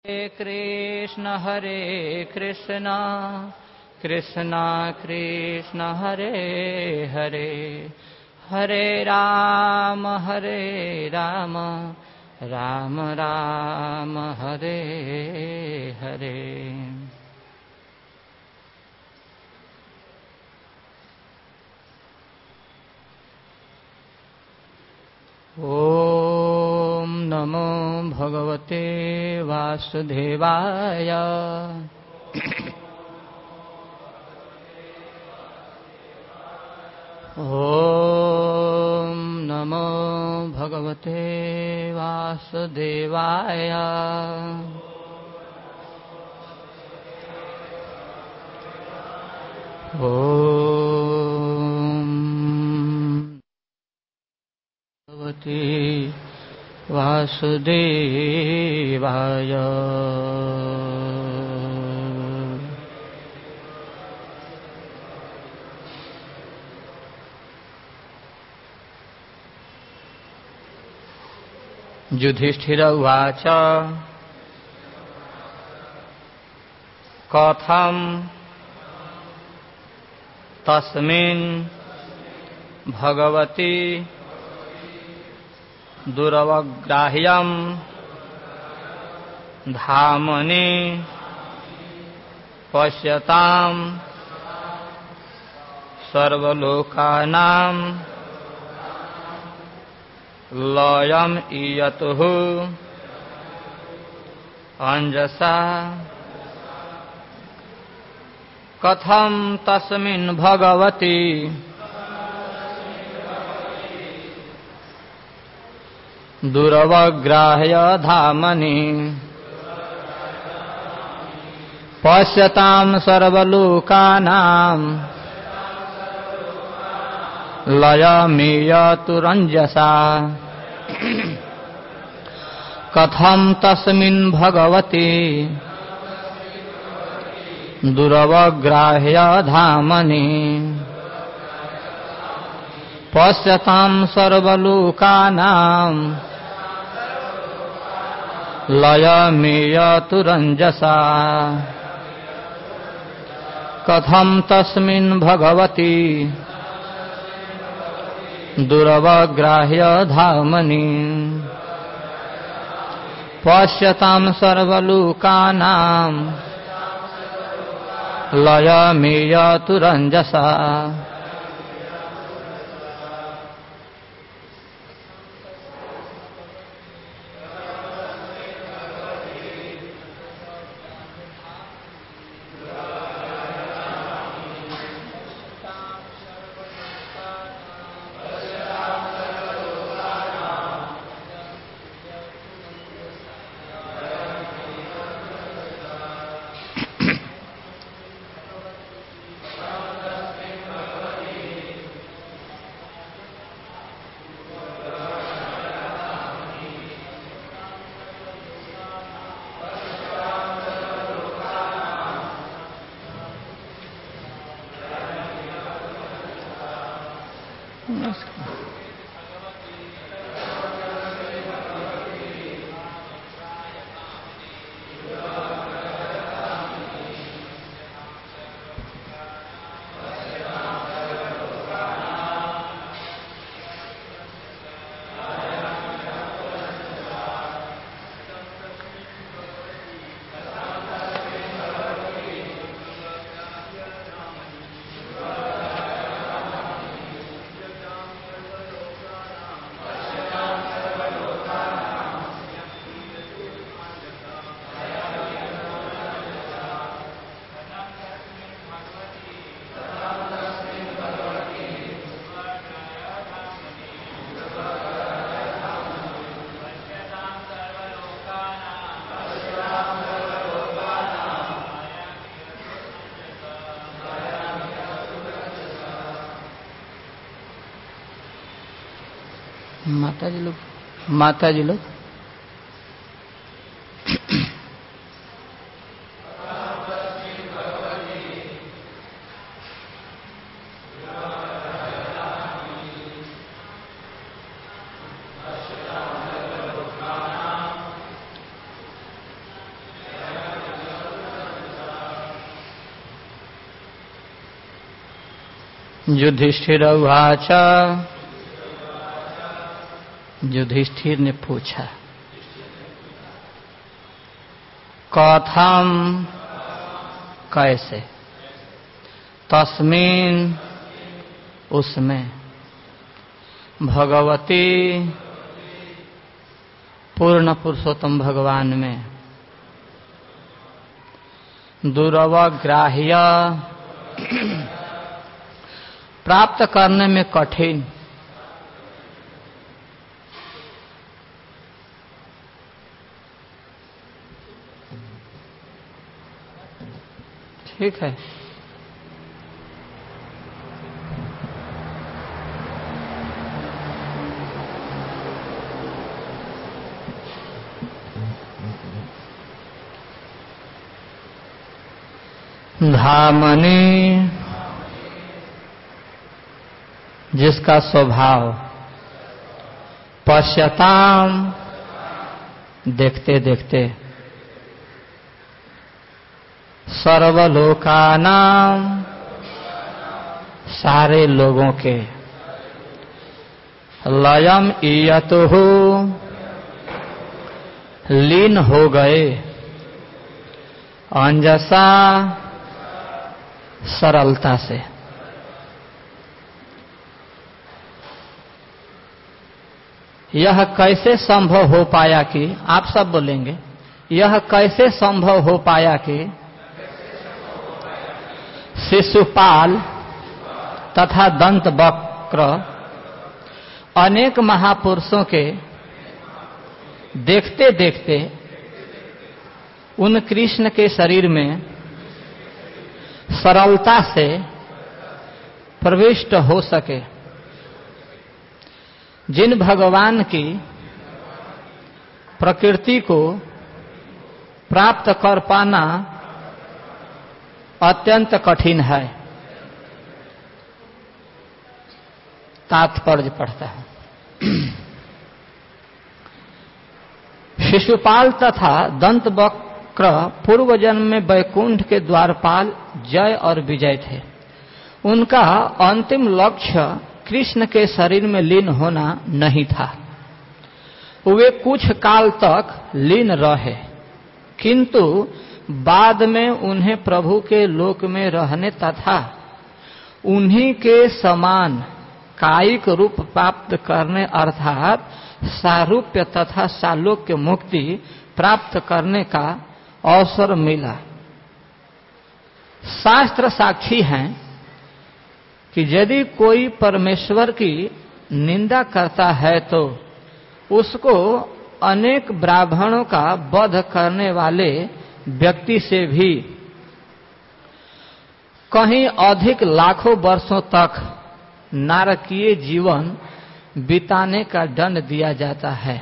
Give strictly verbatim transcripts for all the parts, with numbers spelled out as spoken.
हरे कृष्ण हरे कृष्ण कृष्ण कृष्ण हरे हरे हरे राम हरे राम राम राम हरे हरे। ओम नमो भगवते वासुदेवाय। ओम नमो भगवते वासुदेवाय। ओम भगवते वासुदेवाय। युधिष्ठिर उवाच कथं तस्मिन् भगवति दुरवग्राह्यं धामनि पश्यतां सर्वलोकानां लयम् इयतुः अंजसा। कथं तस्मिन् भगवति दुरवग्राह्य धामनि पश्यतां सर्वलोकानां लयमियतुरंजसा। कथं तस्मिन् भगवति दुरवग्राह्य धामनि पश्यतां सर्वलोकानां लयमियतुरंजसा। कथं तस्मिन् भगवति दुरवग्राह्य धामनि पश्यतां सर्वलोकानां लयमियतुरंजसा। माता जी लोग माता जी लोग युधिष्ठिर उवाच, युधिष्ठिर ने पूछा, कथम कैसे, तस्मिन् उसमें, भगवती पूर्ण पुरुषोत्तम भगवान में, दुर्वग्राह्य प्राप्त करने में कठिन, ठीक है। धामनी, जिसका स्वभाव, पश्यताम, देखते देखते, सर्वलोकानाम, सारे लोगों के, लयम इयतुहु, लीन हो गए, अंजसा, सरलता से। यह कैसे संभव हो पाया कि, आप सब बोलेंगे, यह कैसे संभव हो पाया कि शिशुपाल तथा दंत वक्र अनेक महापुरुषों के देखते देखते उन कृष्ण के शरीर में सरलता से प्रविष्ट हो सके। जिन भगवान की प्रकृति को प्राप्त कर पाना अत्यंत कठिन है। तात्पर्य पढ़ता है। शिशुपाल तथा दंतवक्र पूर्व जन्म में वैकुंठ के द्वारपाल जय और विजय थे। उनका अंतिम लक्ष्य कृष्ण के शरीर में लीन होना नहीं था। वे कुछ काल तक लीन रहे, किंतु बाद में उन्हें प्रभु के लोक में रहने तथा उन्हीं के समान कायिक रूप प्राप्त करने अर्थात सारूप्य तथा सालोक्य मुक्ति प्राप्त करने का अवसर मिला। शास्त्र साक्षी हैं कि यदि कोई परमेश्वर की निंदा करता है तो उसको अनेक ब्राह्मणों का वध करने वाले व्यक्ति से भी कहीं अधिक लाखों वर्षों तक नारकीय जीवन बिताने का दंड दिया जाता है।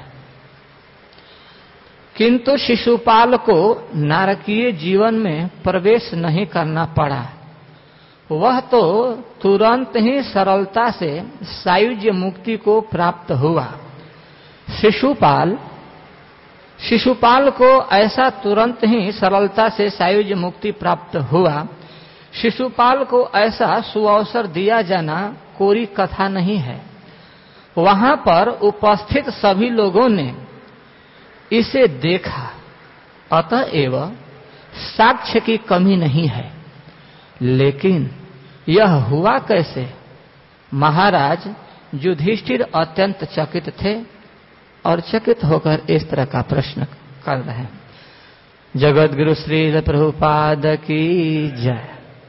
किंतु शिशुपाल को नारकीय जीवन में प्रवेश नहीं करना पड़ा। वह तो तुरंत ही सरलता से सायुज्य मुक्ति को प्राप्त हुआ। शिशुपाल शिशुपाल को ऐसा तुरंत ही सरलता से सायुज्य मुक्ति प्राप्त हुआ। शिशुपाल को ऐसा सुअवसर दिया जाना कोरी कथा नहीं है। वहां पर उपस्थित सभी लोगों ने इसे देखा, अतएव साक्ष्य की कमी नहीं है। लेकिन यह हुआ कैसे? महाराज युधिष्ठिर अत्यंत चकित थे और चकित होकर इस तरह का प्रश्न कर रहे हैं। जगत गुरु श्री प्रभुपाद की जय।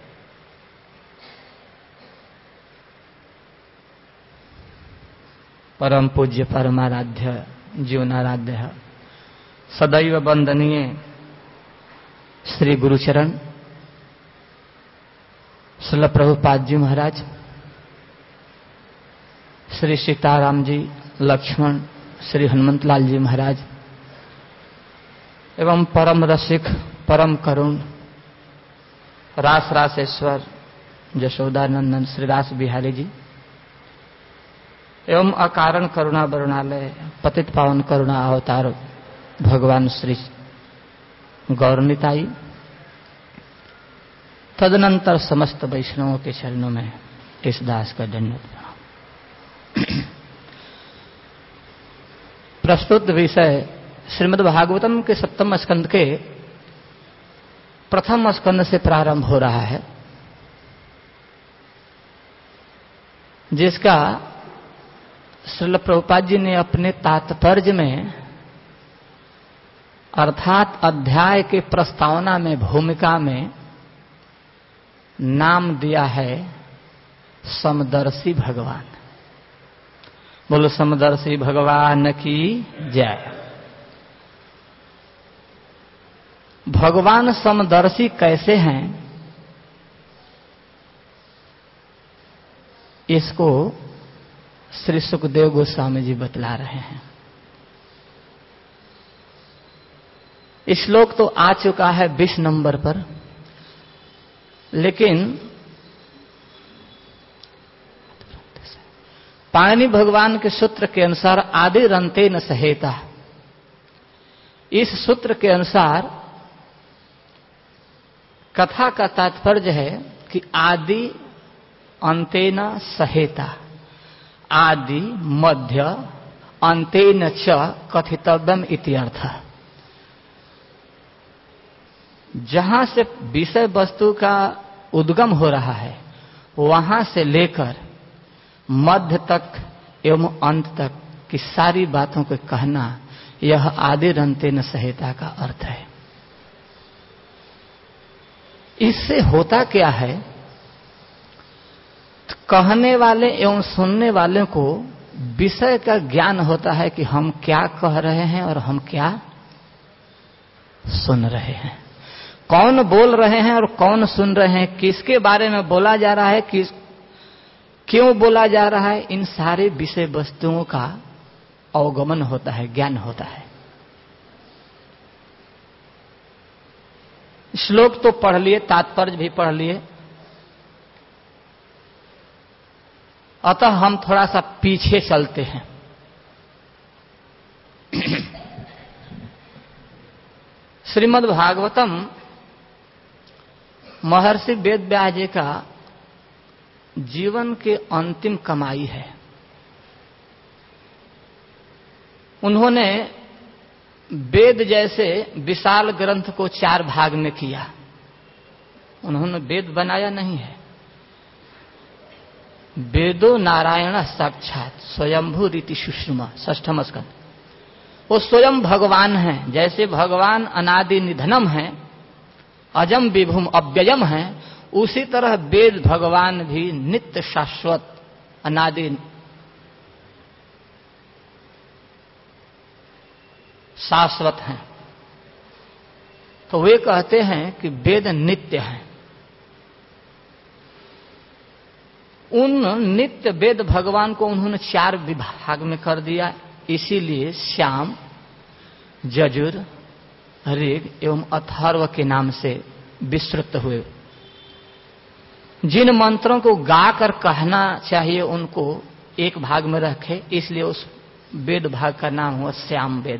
परम पूज्य परमाराध्य जीवनाराध्य सदैव वंदनीय श्री गुरुचरण श्रील प्रभुपाद जी महाराज, श्री सीताराम जी, लक्ष्मण, श्री हनुमंत लाल जी महाराज एवं परम रसिक परम करुण रास रासेश्वर यशोदानंदन श्री रास बिहारी जी एवं अकारण करुणा वरुणालय पतित पावन करुणा अवतार भगवान श्री गौरनिताई, तदनंतर समस्त वैष्णवों के चरणों में इस दास का दंडवत प्रणाम। प्रस्तुत विषय श्रीमद् भागवतम के सप्तम स्कंद के प्रथम स्कंद से प्रारंभ हो रहा है, जिसका श्रील प्रभुपाद जी ने अपने तात्पर्य में अर्थात अध्याय के प्रस्तावना में भूमिका में नाम दिया है समदर्शी भगवान। बोलो समदर्शी भगवान की जय। भगवान समदर्शी कैसे हैं, इसको श्री सुखदेव गोस्वामी जी बतला रहे हैं। श्लोक तो आ चुका है बीस नंबर पर, लेकिन पाणिनि भगवान के सूत्र के अनुसार आदि रंते न सहेता, इस सूत्र के अनुसार कथा का तात्पर्य है कि आदि अंतेन सहेता, आदि मध्य अंतेन च कथितव्यम इत्यर्थ। जहां से विषय वस्तु का उद्गम हो रहा है वहां से लेकर मध्य तक एवं अंत तक की सारी बातों को कहना, यह आदि रंतेन सहेता का अर्थ है। इससे होता क्या है, कहने वाले एवं सुनने वाले को विषय का ज्ञान होता है कि हम क्या कह रहे हैं और हम क्या सुन रहे हैं, कौन बोल रहे हैं और कौन सुन रहे हैं, किसके बारे में बोला जा रहा है, किस क्यों बोला जा रहा है, इन सारे विषय वस्तुओं का अवगमन होता है, ज्ञान होता है। श्लोक तो पढ़ लिए, तात्पर्य भी पढ़ लिए, अतः हम थोड़ा सा पीछे चलते हैं। श्रीमद् भागवतम महर्षि वेदव्यास जी का जीवन के अंतिम कमाई है। उन्होंने वेद जैसे विशाल ग्रंथ को चार भाग में किया। उन्होंने वेद बनाया नहीं है। वेदो नारायण साक्षात स्वयंभू रीति सुषमा, षष्ठम स्कंद। वो स्वयं भगवान हैं। जैसे भगवान अनादि निधनम है, अजम विभुम अव्ययम है, उसी तरह वेद भगवान भी नित्य शाश्वत अनादि शाश्वत हैं। तो वे कहते हैं कि वेद नित्य हैं। उन नित्य वेद भगवान को उन्होंने चार विभाग में कर दिया, इसीलिए श्याम, यजुर, ऋग एवं अथर्व के नाम से विस्तृत हुए। जिन मंत्रों को गाकर कहना चाहिए उनको एक भाग में रखे, इसलिए उस वेद भाग का नाम हुआ श्याम वेद।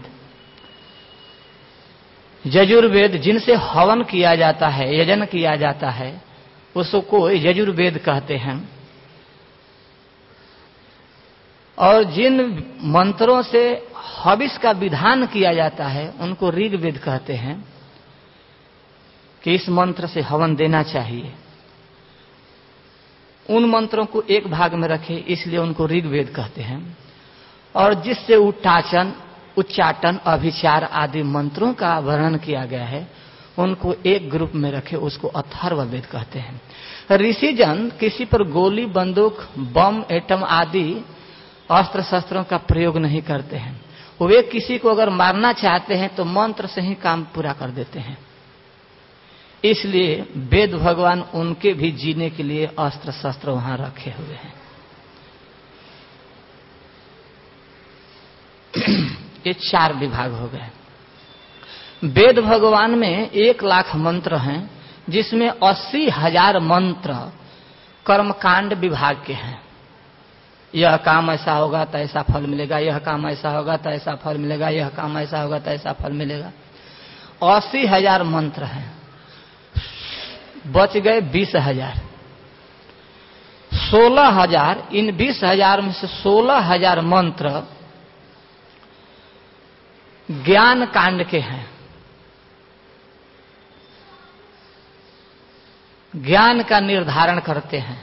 यजुर्वेद जिनसे हवन किया जाता है, यजन किया जाता है, उसको यजुर्वेद कहते हैं। और जिन मंत्रों से हविष का विधान किया जाता है उनको ऋग्वेद कहते हैं, कि इस मंत्र से हवन देना चाहिए। उन मंत्रों को एक भाग में रखे, इसलिए उनको ऋग्वेद कहते हैं। और जिससे उट्टाचन, उच्चाटन, अभिचार आदि मंत्रों का वर्णन किया गया है, उनको एक ग्रुप में रखे, उसको अथर्ववेद कहते हैं। ऋषिजन किसी पर गोली, बंदूक, बम, एटम आदि अस्त्र शस्त्रों का प्रयोग नहीं करते हैं। वे किसी को अगर मारना चाहते हैं तो मंत्र से ही काम पूरा कर देते हैं। इसलिए वेद भगवान उनके भी जीने के लिए अस्त्र शस्त्र वहां रखे हुए हैं। ये चार विभाग हो गए। वेद भगवान में एक लाख मंत्र हैं, जिसमें अस्सी हजार मंत्र कर्मकांड विभाग के हैं। यह काम ऐसा होगा तो ऐसा फल मिलेगा, यह काम ऐसा होगा तो ऐसा फल मिलेगा, यह काम ऐसा होगा तो ऐसा फल मिलेगा। अस्सी हजार मंत्र हैं, बच गए बीस हजार। सोलह हजार इन बीस हजार में से सोलह हजार मंत्र ज्ञान कांड के हैं, ज्ञान का निर्धारण करते हैं।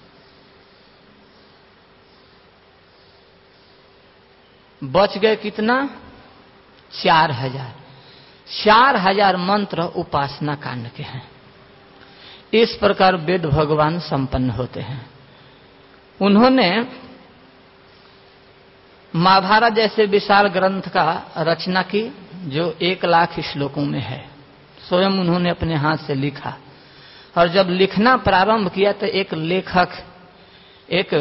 बच गए कितना? चार हजार चार हजार मंत्र उपासना कांड के हैं। इस प्रकार वेद भगवान संपन्न होते हैं। उन्होंने महाभारत जैसे विशाल ग्रंथ का रचना की जो एक लाख श्लोकों में है। स्वयं उन्होंने अपने हाथ से लिखा, और जब लिखना प्रारंभ किया तो एक लेखक, एक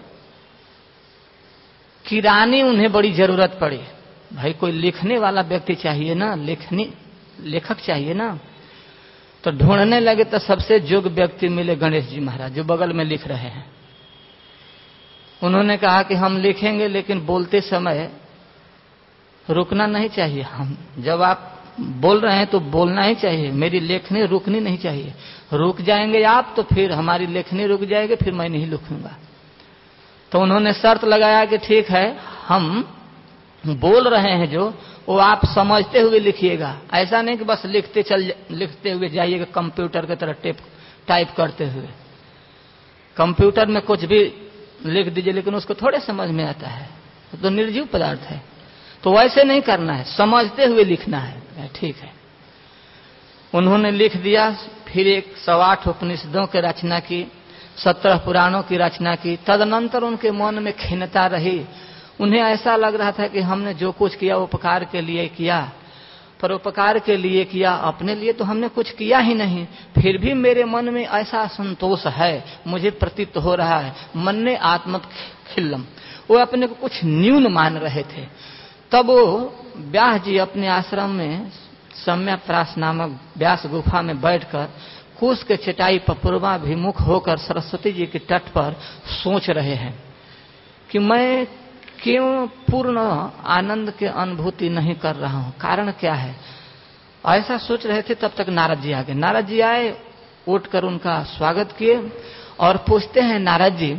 किरानी उन्हें बड़ी जरूरत पड़ी। भाई कोई लिखने वाला व्यक्ति चाहिए ना, लिखनी लेखक चाहिए ना। तो ढूंढने लगे तो सबसे योग्य व्यक्ति मिले गणेश जी महाराज, जो बगल में लिख रहे हैं। उन्होंने कहा कि हम लिखेंगे, लेकिन बोलते समय रुकना नहीं चाहिए। हम जब आप बोल रहे हैं तो बोलना ही चाहिए, मेरी लेखनी रुकनी नहीं चाहिए। रुक जाएंगे आप तो फिर हमारी लेखनी रुक जाएगी, फिर मैं नहीं लिखूंगा। तो उन्होंने शर्त लगाया कि ठीक है, हम बोल रहे हैं जो वो आप समझते हुए लिखिएगा। ऐसा नहीं कि बस लिखते चल लिखते हुए जाइएगा कंप्यूटर की तरह टेप टाइप करते हुए। कंप्यूटर में कुछ भी लिख दीजिए लेकिन उसको थोड़े समझ में आता है, तो निर्जीव पदार्थ है। तो वैसे नहीं करना है, समझते हुए लिखना है। ठीक है, उन्होंने लिख दिया। फिर एक सौ आठ उपनिषदों की रचना की, सत्रह पुराणों की रचना की। तदनंतर उनके मन में खिन्नता रही। उन्हें ऐसा लग रहा था कि हमने जो कुछ किया उपकार के लिए किया, पर उपकार के लिए किया, अपने लिए तो हमने कुछ किया ही नहीं। फिर भी मेरे मन में ऐसा संतोष है, मुझे प्रतीत हो रहा है मन ने आत्मत खिल्लम। वो अपने को कुछ न्यून मान रहे थे। तब वो व्यास जी अपने आश्रम में सम्यक्प्रास नामक व्यास गुफा में बैठकर कुश के चटाई पर पूर्वाभिमुख होकर सरस्वती जी के तट पर सोच रहे हैं कि मैं क्यों पूर्ण आनंद के अनुभूति नहीं कर रहा हूं, कारण क्या है। ऐसा सोच रहे थे, तब तक नारद जी आ गए। नारद जी आए, उठकर उनका स्वागत किए और पूछते हैं नारद जी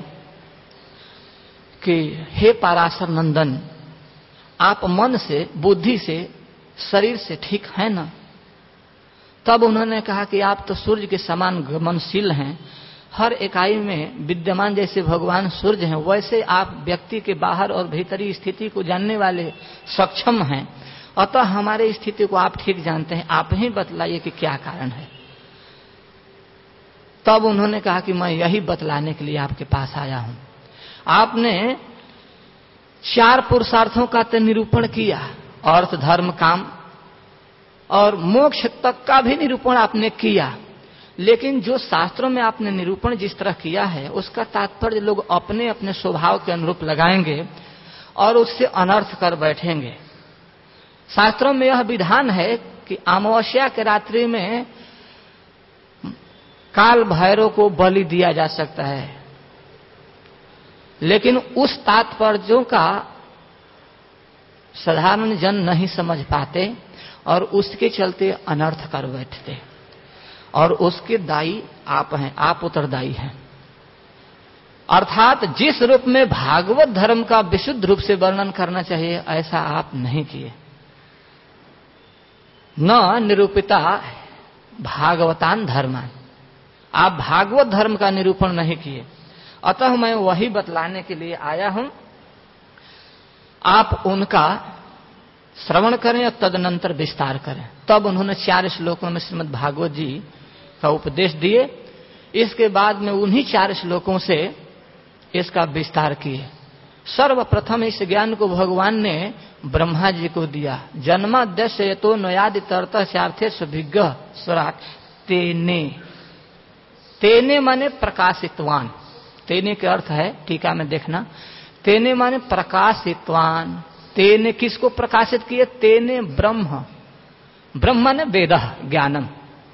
कि हे पाराशर नंदन, आप मन से, बुद्धि से, शरीर से ठीक है ना। तब उन्होंने कहा कि आप तो सूर्य के समान गमनशील हैं, हर इकाई में विद्यमान जैसे भगवान सूर्य हैं, वैसे आप व्यक्ति के बाहर और भीतरी स्थिति को जानने वाले सक्षम हैं। अतः हमारी स्थिति को आप ठीक जानते हैं, आप ही बतलाइए कि क्या कारण है। तब उन्होंने कहा कि मैं यही बतलाने के लिए आपके पास आया हूं। आपने चार पुरुषार्थों का तो निरूपण किया, अर्थ धर्म काम और मोक्ष तक का भी निरूपण आपने किया, लेकिन जो शास्त्रों में आपने निरूपण जिस तरह किया है उसका तात्पर्य लोग अपने अपने स्वभाव के अनुरूप लगाएंगे और उससे अनर्थ कर बैठेंगे। शास्त्रों में यह विधान है कि अमावस्या के रात्रि में काल भैरव को बलि दिया जा सकता है, लेकिन उस तात्पर्यों का साधारण जन नहीं समझ पाते और उसके चलते अनर्थ कर बैठते, और उसके दायी आप हैं, आप उत्तरदायी हैं। अर्थात जिस रूप में भागवत धर्म का विशुद्ध रूप से वर्णन करना चाहिए ऐसा आप नहीं किए। न निरूपिता भागवतान धर्मान, आप भागवत धर्म का निरूपण नहीं किए। अतः मैं वही बतलाने के लिए आया हूं, आप उनका श्रवण करें और तदनंतर विस्तार करें। तब उन्होंने चार श्लोकों में श्रीमद् भागवत जी का उपदेश दिए। इसके बाद में उन्हीं चार श्लोकों से इसका विस्तार किए। सर्वप्रथम इस ज्ञान को भगवान ने ब्रह्मा जी को दिया। जन्माद्यस्य यतो नयादि तरतः चार्थे सुभिज्ञ स्वराट तेने। तेने माने प्रकाशितवान। तेने के अर्थ है, टीका में देखना, तेने माने प्रकाशितवान। तेने किसको प्रकाशित किए? तेने ब्रह्म। ब्रह्म माने वेदः ज्ञानम।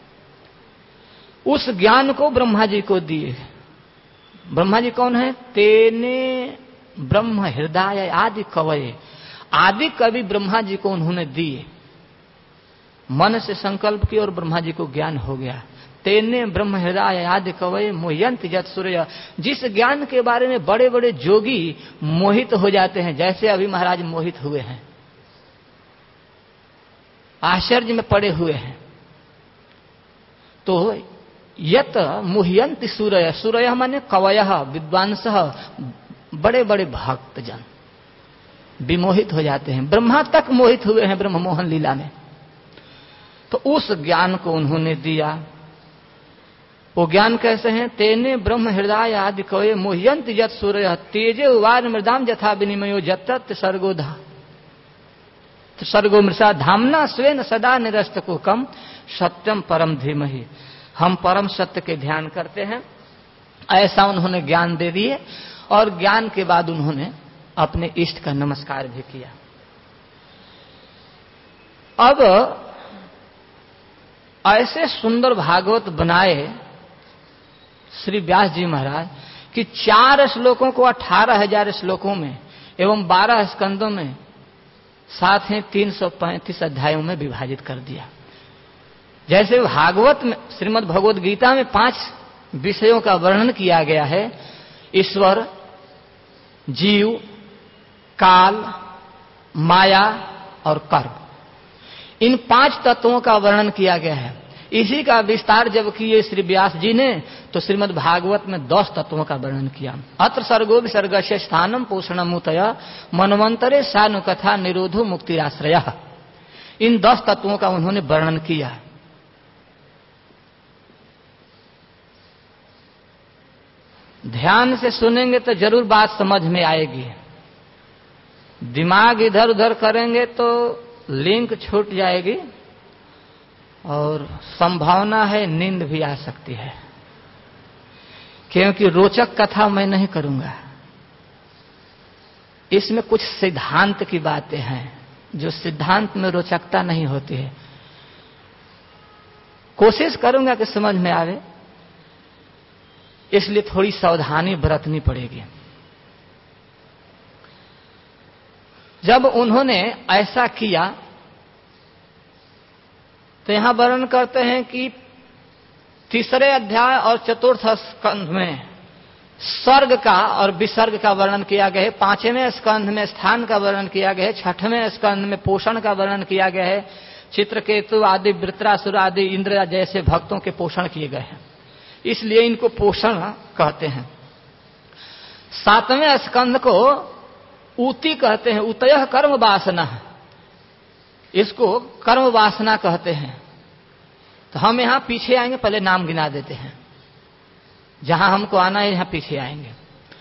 उस ज्ञान को ब्रह्मा जी को दिए। ब्रह्मा जी कौन है? तेने ब्रह्म हृदय आदि कवये। आदि कवि ब्रह्मा जी को उन्होंने दिए। मन से संकल्प किया और ब्रह्मा जी को ज्ञान हो गया। तेने ब्रह्म हृदय आदि कवये मोहयंत जत सूर्य। जिस ज्ञान के बारे में बड़े बड़े जोगी मोहित हो जाते हैं, जैसे अभी महाराज मोहित हुए हैं, आश्चर्य में पड़े हुए हैं, तो यत मुह्यंति सूर्य, सूर्य माने कवयः विद्वांस, बड़े बड़े भक्तजन विमोहित हो जाते हैं। ब्रह्मा तक मोहित हुए हैं ब्रह्म मोहन लीला में। तो उस ज्ञान को उन्होंने दिया। वो ज्ञान कैसे हैं? तेने ब्रह्म हृदय आदि कवये मोह्यंति यत सूर्य तेजे उवार मृदाम यथा विनिमयो जतत सर्गोधा सर्गो मृषा धामना स्वेन सदा निरस्त को कम सत्यम परम धीमहि। हम परम सत्य के ध्यान करते हैं, ऐसा उन्होंने ज्ञान दे दिए। और ज्ञान के बाद उन्होंने अपने इष्ट का नमस्कार भी किया। अब ऐसे सुंदर भागवत बनाए श्री व्यास जी महाराज कि चार श्लोकों को अठारह हजार श्लोकों में एवं बारह स्कंदों में साथ ही तीन सौ पैंतीस अध्यायों में विभाजित कर दिया। जैसे भागवत में, श्रीमद् भगवद गीता में पांच विषयों का वर्णन किया गया है, ईश्वर, जीव, काल, माया और कर्म। इन पांच तत्वों का वर्णन किया गया है। इसी का विस्तार जब किए श्री व्यास जी ने, तो श्रीमद् भागवत में दस तत्वों का वर्णन किया। अत्र सर्गो विसर्गस्य स्थानम पोषणमुतया मनवंतरे सानु कथा निरोधो मुक्तिराश्रय। इन दस तत्वों का उन्होंने वर्णन किया। ध्यान से सुनेंगे तो जरूर बात समझ में आएगी। दिमाग इधर उधर करेंगे तो लिंक छूट जाएगी और संभावना है नींद भी आ सकती है, क्योंकि रोचक कथा मैं नहीं करूंगा। इसमें कुछ सिद्धांत की बातें हैं जो सिद्धांत में रोचकता नहीं होती है। कोशिश करूंगा कि समझ में आवे, इसलिए थोड़ी सावधानी बरतनी पड़ेगी। जब उन्होंने ऐसा किया तो यहां वर्णन करते हैं कि तीसरे अध्याय और चतुर्थ स्कंध में सर्ग का और विसर्ग का वर्णन किया गया है। पांचवें स्कंध में स्थान का वर्णन किया गया है। छठवें स्कंध में पोषण का वर्णन किया गया है। चित्रकेतु आदि, वृत्रासुर आदि, इंद्र जैसे भक्तों के पोषण किए गए हैं, इसलिए इनको पोषण कहते हैं। सातवें स्कंध को ऊती कहते हैं। उतयः कर्म वासना, इसको कर्म वासना कहते हैं। तो हम यहां पीछे आएंगे, पहले नाम गिना देते हैं। जहां हमको आना है यहां पीछे आएंगे।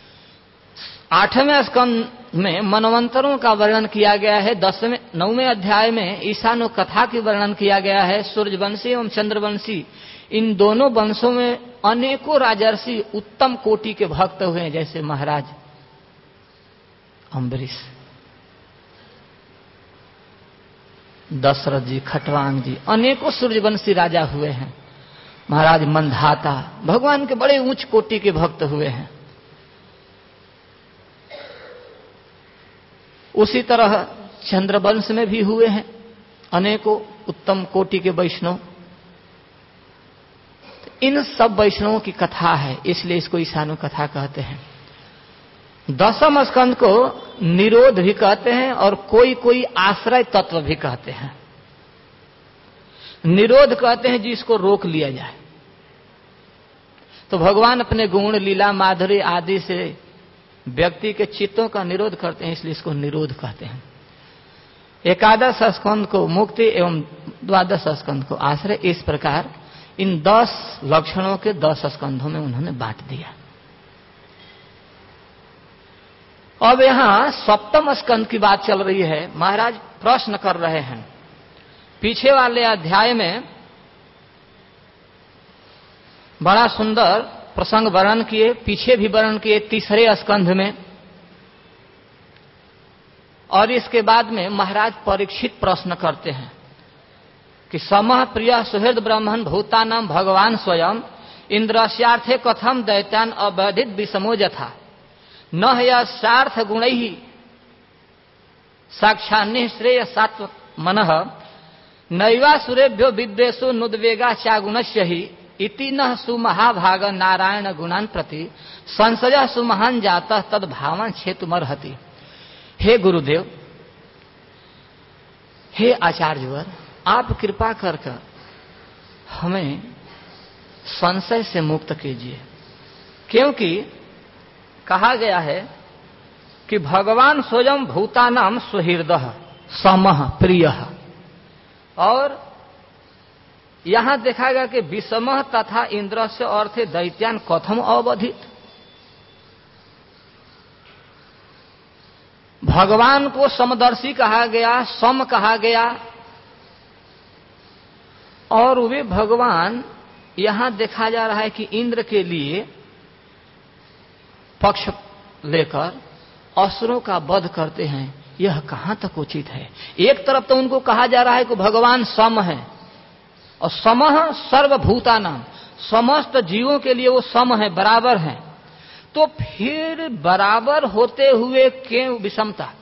आठवें स्कंद में मनवंतरों का वर्णन किया गया है। दसवें नौवें अध्याय में ईशानो कथा की वर्णन किया गया है। सूर्यवंशी एवं चंद्रवंशी, इन दोनों वंशों में अनेकों राजर्षि उत्तम कोटि के भक्त हुए हैं, जैसे महाराज अम्बरीश, दशरथ जी, खटवांग जी, अनेकों सूर्यवंशी राजा हुए हैं। महाराज मंधाता भगवान के बड़े उच्च कोटि के भक्त हुए हैं। उसी तरह चंद्रवंश में भी हुए हैं अनेकों उत्तम कोटि के वैष्णव। इन सब वैष्णवों की कथा है, इसलिए इसको ईशानु कथा कहते हैं। दसम स्कंद को निरोध भी कहते हैं और कोई कोई आश्रय तत्व भी कहते हैं। निरोध कहते हैं जिसको रोक लिया जाए। तो भगवान अपने गुण, लीला, माधुर्य आदि से व्यक्ति के चित्तों का निरोध करते हैं, इसलिए इसको निरोध कहते हैं। एकादश स्कंद को मुक्ति एवं द्वादश स्कंद को आश्रय, इस प्रकार इन दस लक्षणों के दस स्कंधों में उन्होंने बांट दिया। अब यहां सप्तम स्कंद की बात चल रही है। महाराज प्रश्न कर रहे हैं। पीछे वाले अध्याय में बड़ा सुंदर प्रसंग वर्णन किए, पीछे भी वर्णन किए तीसरे स्कंध में, और इसके बाद में महाराज परीक्षित प्रश्न करते हैं कि समः प्रिय सुहृद ब्रह्मण भूतानां भगवान स्वयं इंद्रस्यार्थे कथम दैत्यान अवधित विषमो यथा न यशार्थ गुणैः साक्षान्नि श्रेय सात्व मनः नैवासुरेभ्यो विद्वेषो नुद्वेगा चागुणस्य हि इति न सुमहाभाग नारायण गुणान प्रति संशय सुमहान जाता तद भावन छेतुमर्हति। हे गुरुदेव, हे आचार्यवर, आप कृपा कर कर हमें संशय से मुक्त कीजिए, क्योंकि कहा गया है कि भगवान स्वयं भूतानाम सुहृदः समः प्रियः, और यहां देखा गया कि विषमः तथा इंद्र से अर्थे दैत्यान कथम अवधित। भगवान को समदर्शी कहा गया, सम कहा गया, और वे भगवान यहां देखा जा रहा है कि इंद्र के लिए पक्ष लेकर असुरों का वध करते हैं। यह कहां तक उचित है? एक तरफ तो उनको कहा जा रहा है कि भगवान सम है, और समः सर्वभूतानाम, समस्त जीवों के लिए वो सम है, बराबर है। तो फिर बराबर होते हुए क्यों विषमता?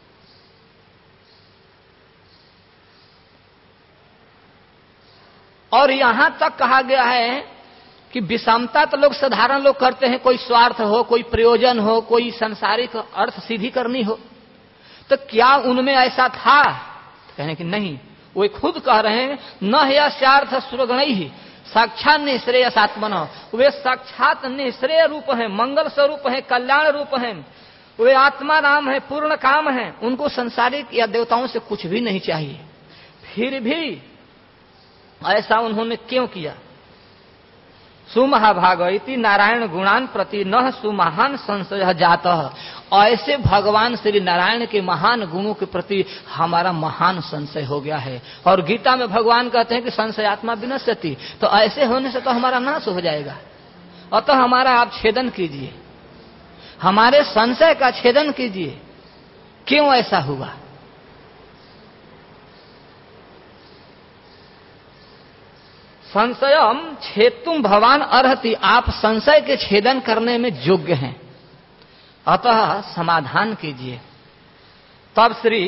और यहां तक कहा गया है कि विषमता तो लोग साधारण लोग करते हैं, कोई स्वार्थ हो, कोई प्रयोजन हो, कोई सांसारिक अर्थ सिद्धि करनी हो। तो क्या उनमें ऐसा था? कहने कि नहीं, वो खुद कह रहे हैं न यस्यार्थ सुरगणैहि साक्षात निःश्रेयसात्मन। वे साक्षात निःश्रेय रूप हैं, मंगल स्वरूप हैं, कल्याण रूप हैं, वे आत्मा राम है, पूर्ण काम है, उनको संसारिक या देवताओं से कुछ भी नहीं चाहिए। फिर भी ऐसा उन्होंने क्यों किया? सुमहाभागवती नारायण गुणान प्रति न सुमहान संशय जातः। ऐसे भगवान श्री नारायण के महान गुणों के प्रति हमारा महान संशय हो गया है। और गीता में भगवान कहते हैं कि संशयात्मा विनश्यति, तो ऐसे होने से तो हमारा नाश हो जाएगा। अतः हमारा आप छेदन कीजिए, हमारे संशय का छेदन कीजिए। क्यों ऐसा हुआ? संशयम छेतुम भवान अर्हति, आप संशय के छेदन करने में योग्य हैं, अतः समाधान कीजिए। तब श्री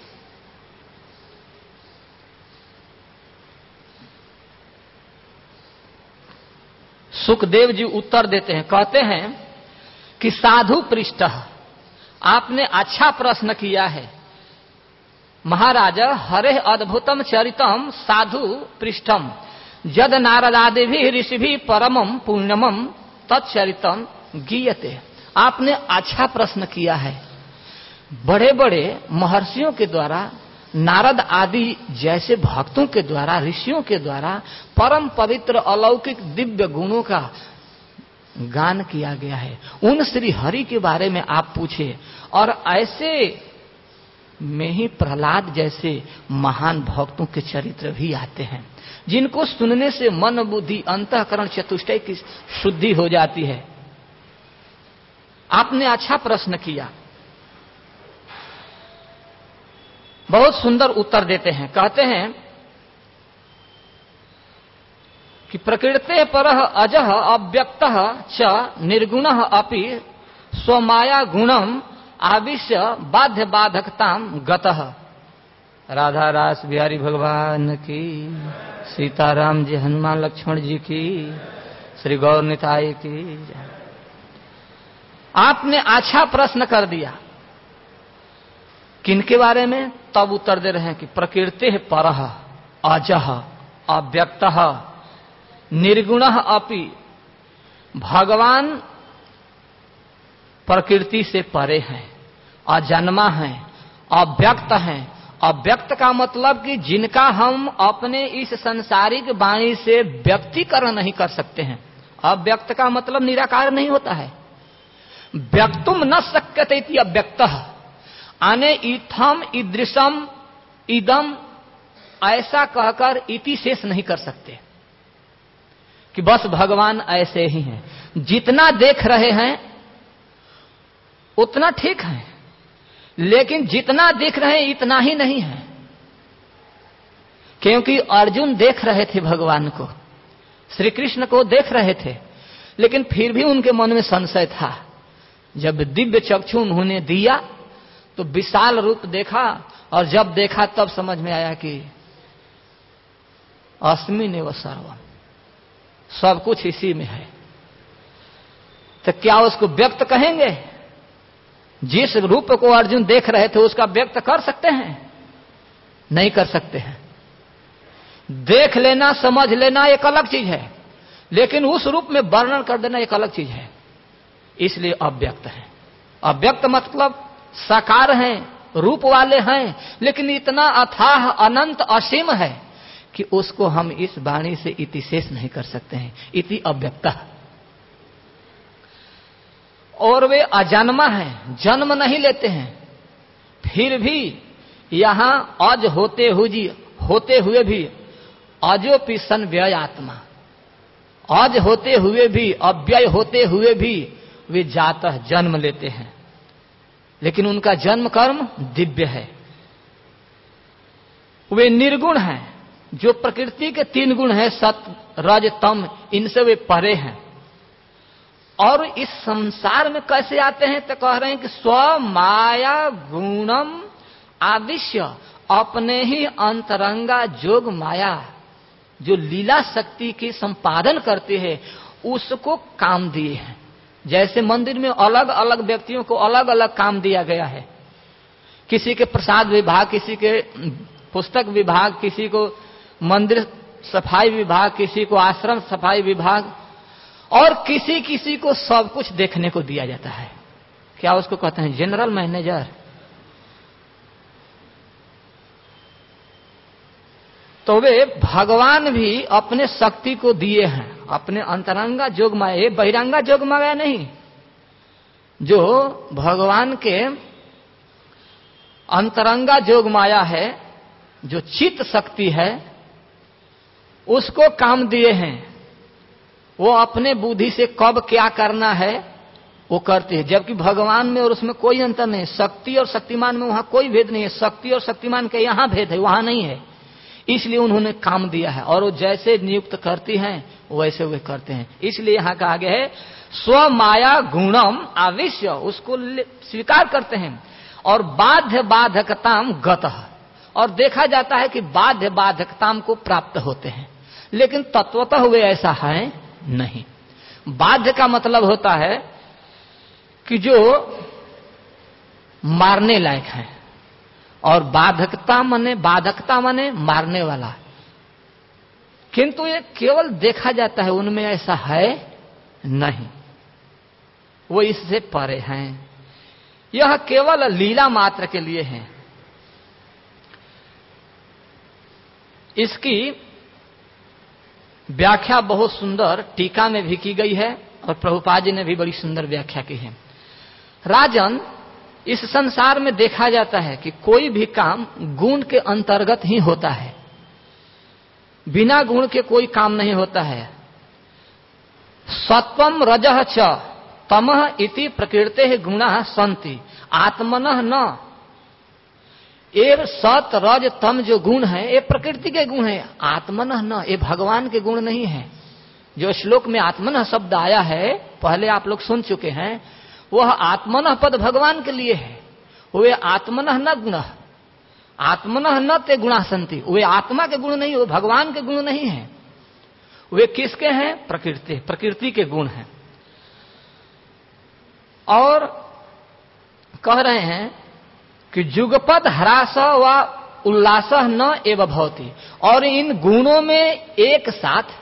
सुखदेव जी उत्तर देते हैं, कहते हैं कि साधु पृष्ठ, आपने अच्छा प्रश्न किया है महाराज। हरे अद्भुतम चरितम साधु पृष्ठम जद नारदादि भी ऋषि भी परमम पुण्यमम तत्चरितम गीयते। आपने अच्छा प्रश्न किया है। बड़े बड़े महर्षियों के द्वारा, नारद आदि जैसे भक्तों के द्वारा, ऋषियों के द्वारा परम पवित्र अलौकिक दिव्य गुणों का गान किया गया है। उन श्री हरि के बारे में आप पूछे, और ऐसे में ही प्रहलाद जैसे महान भक्तों के चरित्र भी आते हैं, जिनको सुनने से मन बुद्धि अंतःकरण चतुष्टय की शुद्धि हो जाती है। आपने अच्छा प्रश्न किया। बहुत सुंदर उत्तर देते हैं, कहते हैं कि प्रकृते परः अजः अव्यक्तः च निर्गुणः अपि स्वमाया गुणम आविश्य बाध्य बाधकताम गतः। राधा रास बिहारी भगवान की, सीताराम जी, हनुमान लक्ष्मण जी की, श्री गौर निताय की। आपने अच्छा प्रश्न कर दिया। किनके बारे में? तब उत्तर दे रहे हैं कि प्रकृति परः अजः अव्यक्तः निर्गुणः अपि, भगवान प्रकृति से परे हैं, अजन्मा है, अव्यक्त है। अव्यक्त का मतलब कि जिनका हम अपने इस संसारिक वाणी से व्यक्तीकरण नहीं कर सकते हैं। अव्यक्त का मतलब निराकार नहीं होता है। व्यक्तुम न शक्यते इति अव्यक्तः, आने इथम ईदृशम इदम ऐसा कहकर इति शेष नहीं कर सकते कि बस भगवान ऐसे ही हैं। जितना देख रहे हैं उतना ठीक है, लेकिन जितना देख रहे हैं इतना ही नहीं है। क्योंकि अर्जुन देख रहे थे भगवान को, श्री कृष्ण को देख रहे थे, लेकिन फिर भी उनके मन में संशय था। जब दिव्य चक्षु उन्होंने दिया तो विशाल रूप देखा, और जब देखा तब समझ में आया कि अस्मिन् एव सर्वम, सब कुछ इसी में है। तो क्या उसको व्यक्त कहेंगे? जिस रूप को अर्जुन देख रहे थे उसका व्यक्त कर सकते हैं? नहीं कर सकते हैं। देख लेना, समझ लेना एक अलग चीज है, लेकिन उस रूप में वर्णन कर देना एक अलग चीज है। इसलिए अव्यक्त है। अव्यक्त मतलब साकार हैं, रूप वाले हैं, लेकिन इतना अथाह अनंत असीम है कि उसको हम इस वाणी से इति शेष नहीं कर सकते हैं। इति अव्यक्त। और वे अजन्मा हैं, जन्म नहीं लेते हैं, फिर भी यहां अज होते हुए होते हुए भी अजोपि सन व्यय आत्मा, अज होते हुए भी, अव्यय होते हुए भी वे जातः जन्म लेते हैं, लेकिन उनका जन्म कर्म दिव्य है। वे निर्गुण हैं, जो प्रकृति के तीन गुण हैं, सत रज तम, इनसे वे परे हैं। और इस संसार में कैसे आते हैं? तो कह रहे हैं कि स्व माया गुणम आदिश्य, अपने ही अंतरंगा जोग माया जो लीला शक्ति की संपादन करते हैं उसको काम दिए हैं। जैसे मंदिर में अलग अलग व्यक्तियों को अलग अलग काम दिया गया है, किसी के प्रसाद विभाग, किसी के पुस्तक विभाग, किसी को मंदिर सफाई विभाग, किसी को आश्रम सफाई विभाग, और किसी किसी को सब कुछ देखने को दिया जाता है। क्या उसको कहते हैं? General manager. तो वे भगवान भी अपने शक्ति को दिए हैं, अपने अंतरंगा जोग माया, ये बहिरंगा जोग माया नहीं, जो भगवान के अंतरंगा जोग माया है, जो चित्त शक्ति है, उसको काम दिए हैं। वो अपने बुद्धि से कब क्या करना है वो करते हैं, जबकि भगवान में और उसमें कोई अंतर नहीं। शक्ति और शक्तिमान में वहां कोई भेद नहीं है। शक्ति और शक्तिमान के यहां भेद है, वहां नहीं है। इसलिए उन्होंने काम दिया है, और वो जैसे नियुक्त करती हैं वैसे वे करते हैं। इसलिए यहां कहा गया है स्व माया गुणम आविश्य, उसको स्वीकार करते हैं। और बाध्य बाधकताम गतः, और देखा जाता है कि बाध्य बाधकताम को प्राप्त होते हैं, लेकिन तत्वतः वे ऐसा है नहीं। बाध्य का मतलब होता है कि जो मारने लायक है, और बाधकता माने बाधकता माने मारने वाला, किंतु ये केवल देखा जाता है, उनमें ऐसा है नहीं, वो इससे परे हैं। यह केवल लीला मात्र के लिए है। इसकी व्याख्या बहुत सुंदर टीका में भी की गई है, और प्रभुपाद जी ने भी बड़ी सुंदर व्याख्या की है। राजन, इस संसार में देखा जाता है कि कोई भी काम गुण के अंतर्गत ही होता है, बिना गुण के कोई काम नहीं होता है। सत्वम रजः च तमः इति प्रकृते गुणाः सन्ति आत्मनः न। ये सत रज तम जो गुण है ये प्रकृति के गुण है, आत्मनः न, ये भगवान के गुण नहीं है। जो श्लोक में आत्मनः शब्द आया है, पहले आप लोग सुन चुके हैं, वह आत्मनः पद भगवान के लिए है। वे आत्मनः न गुण, आत्मनः न ते गुणा संति, वे आत्मा के गुण नहीं, वो भगवान के गुण नहीं है। वे किसके हैं? प्रकृति, प्रकृति के गुण हैं। और कह रहे हैं कि जुगपद ह्रास व उल्लास न एव भवति, और इन गुणों में एक साथ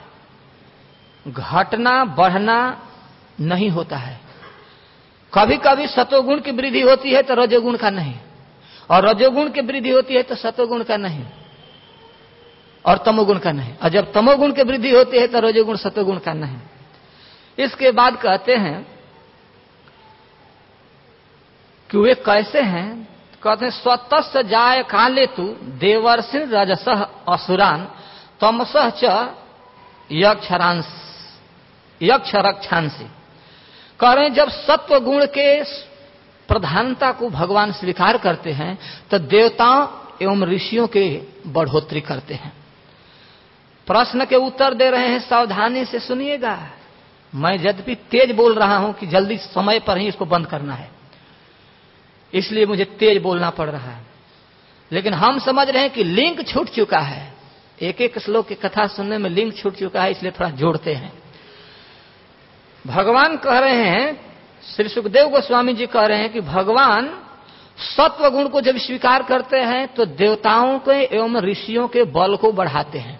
घटना बढ़ना नहीं होता है। कभी कभी सतोगुण की वृद्धि होती है तो रजोगुण का नहीं, और रजोगुण की वृद्धि होती है तो सतोगुण का नहीं, और तमोगुण का नहीं, और जब तमोगुण की वृद्धि होती है तो रजोगुण सतोगुण का नहीं। इसके बाद कहते हैं कि वे कैसे हैं? कहते हैं स्वतः जाय काले तु देवर्षि रजसः असुरान तमसः च यक्षरांस यक्षरक्षांसी। कह रहे हैं जब सत्व गुण के प्रधानता को भगवान स्वीकार करते हैं तो देवताओं एवं ऋषियों के बढ़ोतरी करते हैं। प्रश्न के उत्तर दे रहे हैं, सावधानी से सुनिएगा। मैं यद्यपि तेज बोल रहा हूं कि जल्दी समय पर ही इसको बंद करना है, इसलिए मुझे तेज बोलना पड़ रहा है, लेकिन हम समझ रहे हैं कि लिंक छूट चुका है। एक एक श्लोक की कथा सुनने में लिंक छूट चुका है, इसलिए थोड़ा जोड़ते हैं। भगवान कह रहे हैं, श्री सुखदेव गोस्वामी जी कह रहे हैं कि भगवान सत्व गुण को जब स्वीकार करते हैं तो देवताओं के एवं ऋषियों के बल को बढ़ाते हैं।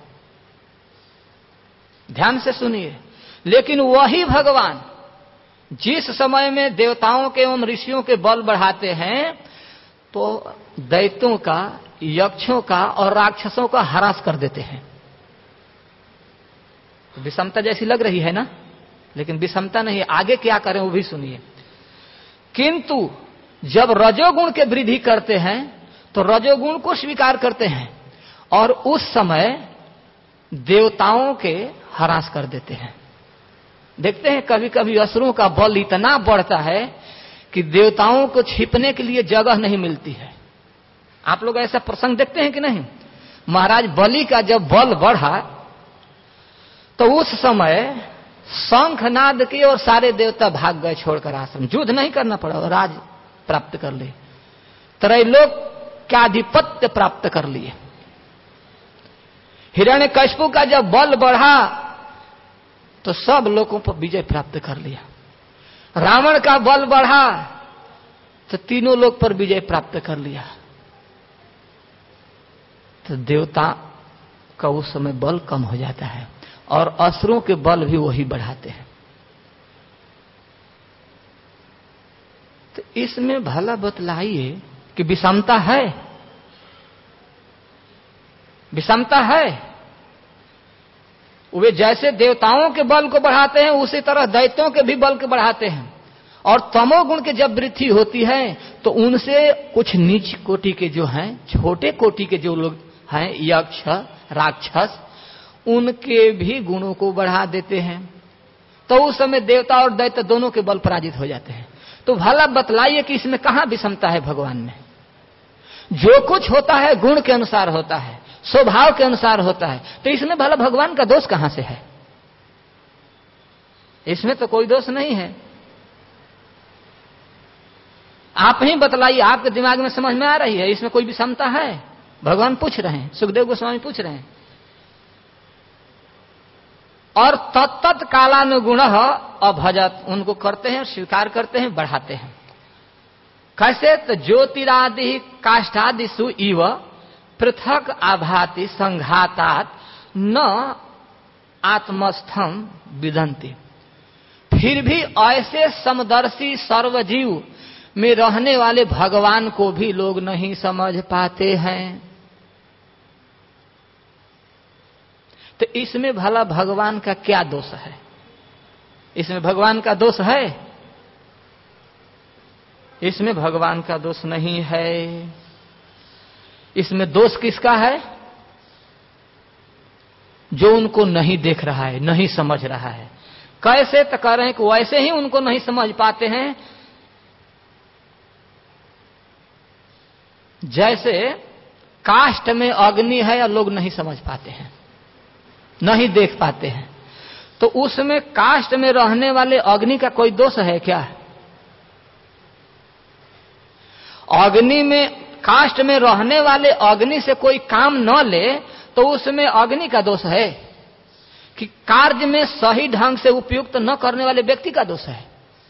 ध्यान से सुनिए। लेकिन वही भगवान जिस समय में देवताओं के एवं ऋषियों के बल बढ़ाते हैं तो दैत्यों का, यक्षों का और राक्षसों का हरास कर देते हैं। विषमता जैसी लग रही है ना, लेकिन विषमता नहीं। आगे क्या करें वो भी सुनिए। किंतु जब रजोगुण के वृद्धि करते हैं तो रजोगुण को स्वीकार करते हैं और उस समय देवताओं के हरास कर देते हैं। देखते हैं कभी कभी असुरों का बल इतना बढ़ता है कि देवताओं को छिपने के लिए जगह नहीं मिलती है। आप लोग ऐसा प्रसंग देखते हैं कि नहीं? महाराज बलि का जब बल बढ़ा तो उस समय शंखनाद किए और सारे देवता भाग गए छोड़कर आश्रम। युद्ध नहीं करना पड़ा और राज प्राप्त कर लिए, त्रैलोक का आधिपत्य प्राप्त कर लिए। हिरण्यकशिपु का जब बल बढ़ा तो सब लोगों पर विजय प्राप्त कर लिया। रावण का बल बढ़ा तो तीनों लोग पर विजय प्राप्त कर लिया। तो देवता का उस समय बल कम हो जाता है और असुरों के बल भी वही बढ़ाते हैं। तो इसमें भला बतलाइए कि विषमता है? विषमता है। वे जैसे देवताओं के बल को बढ़ाते हैं उसी तरह दैत्यों के भी बल को बढ़ाते हैं। और तमोगुण के जब वृद्धि होती है तो उनसे कुछ नीच कोटि के जो हैं, छोटे कोटि के जो लोग हैं, यक्ष, राक्षस, उनके भी गुणों को बढ़ा देते हैं। तो उस समय देवता और दैत्य दोनों के बल पराजित हो जाते हैं। तो भला बतलाइए कि इसमें कहां विषमता है भगवान में? जो कुछ होता है गुण के अनुसार होता है, स्वभाव के अनुसार होता है। तो इसमें भला भगवान का दोष कहां से है? इसमें तो कोई दोष नहीं है। आप ही बतलाइए, आपके दिमाग में समझ में आ रही है इसमें कोई विषमता है? भगवान पूछ रहे हैं, सुखदेव गोस्वामी पूछ रहे हैं। और तत्त कालानुगुण अभजत, उनको करते हैं, स्वीकार करते हैं, बढ़ाते हैं। कैसे? तो ज्योतिरादि काष्ठादिषु इव पृथक आभाति संघातात न आत्मस्थम विदन्ति। फिर भी ऐसे समदर्शी सर्वजीव में रहने वाले भगवान को भी लोग नहीं समझ पाते हैं। तो इसमें भला भगवान का क्या दोष है? इसमें भगवान का दोष है? इसमें भगवान का दोष नहीं है। इसमें दोष किसका है? जो उनको नहीं देख रहा है, नहीं समझ रहा है। कैसे? तो कह रहे हैं कि वैसे ही उनको नहीं समझ पाते हैं जैसे काष्ठ में अग्नि है और लोग नहीं समझ पाते हैं, नहीं देख पाते हैं। तो उसमें काष्ठ में रहने वाले अग्नि का कोई दोष है क्या? अग्नि में, काष्ठ में रहने वाले अग्नि से कोई काम न ले तो उसमें अग्नि का दोष है कि कार्य में सही ढंग से उपयुक्त न करने वाले व्यक्ति का दोष है?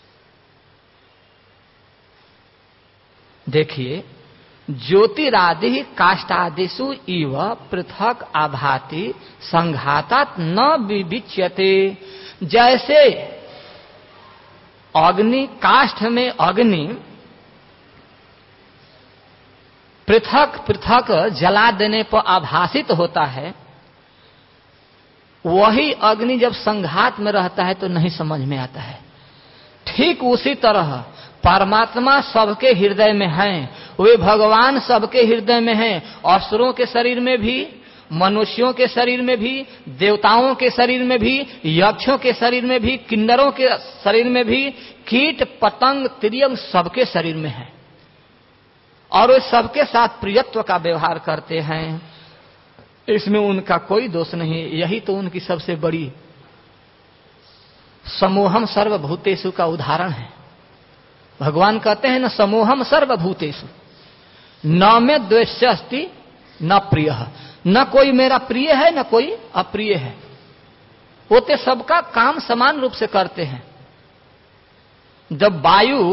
देखिए, ज्योतिरादि काष्ठादिषु इव पृथक आभाति संघातात न विविच्यते। जैसे अग्नि, काष्ठ में अग्नि पृथक पृथक जला देने पर आभासित होता है, वही अग्नि जब संघात में रहता है तो नहीं समझ में आता है। ठीक उसी तरह परमात्मा सबके हृदय में हैं, वे भगवान सबके हृदय में हैं। असुरों के शरीर में भी, मनुष्यों के शरीर में भी, देवताओं के शरीर में भी, यक्षों के शरीर में भी, किन्नरों के शरीर में भी, कीट पतंग तिर्यक सबके शरीर में है। और वे सबके साथ प्रियत्व का व्यवहार करते हैं। इसमें उनका कोई दोष नहीं। यही तो उनकी सबसे बड़ी समूहम सर्वभूतेषु का उदाहरण है। भगवान कहते हैं न समूहम सर्वभूतेषु न में द्वेष्य अस्ति न प्रिय। न कोई मेरा प्रिय है न कोई अप्रिय है। वो तो सबका काम समान रूप से करते हैं। जब वायु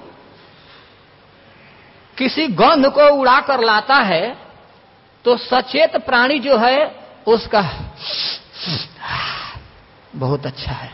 किसी गंध को उड़ा कर लाता है तो सचेत प्राणी जो है उसका बहुत अच्छा है,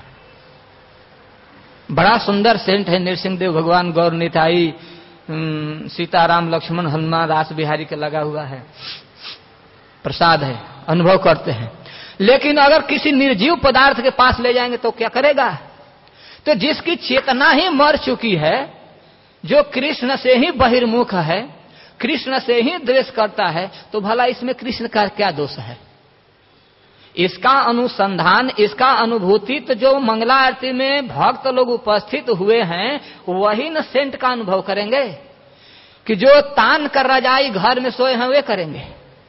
बड़ा सुंदर सेंट है। नृसिंह देव भगवान गौर निताई सीताराम लक्ष्मण हनुमान रास बिहारी के लगा हुआ है, प्रसाद है, अनुभव करते हैं। लेकिन अगर किसी निर्जीव पदार्थ के पास ले जाएंगे तो क्या करेगा? तो जिसकी चेतना ही मर चुकी है, जो कृष्ण से ही बहिर्मुख है, कृष्ण से ही द्वेष करता है, तो भला इसमें कृष्ण का क्या दोष है? इसका अनुसंधान, इसका अनुभूति तो जो मंगला आरती में भक्त लोग उपस्थित हुए हैं वही न सेंट का अनुभव करेंगे, कि जो तान कर रजाई घर में सोए हैं वे करेंगे।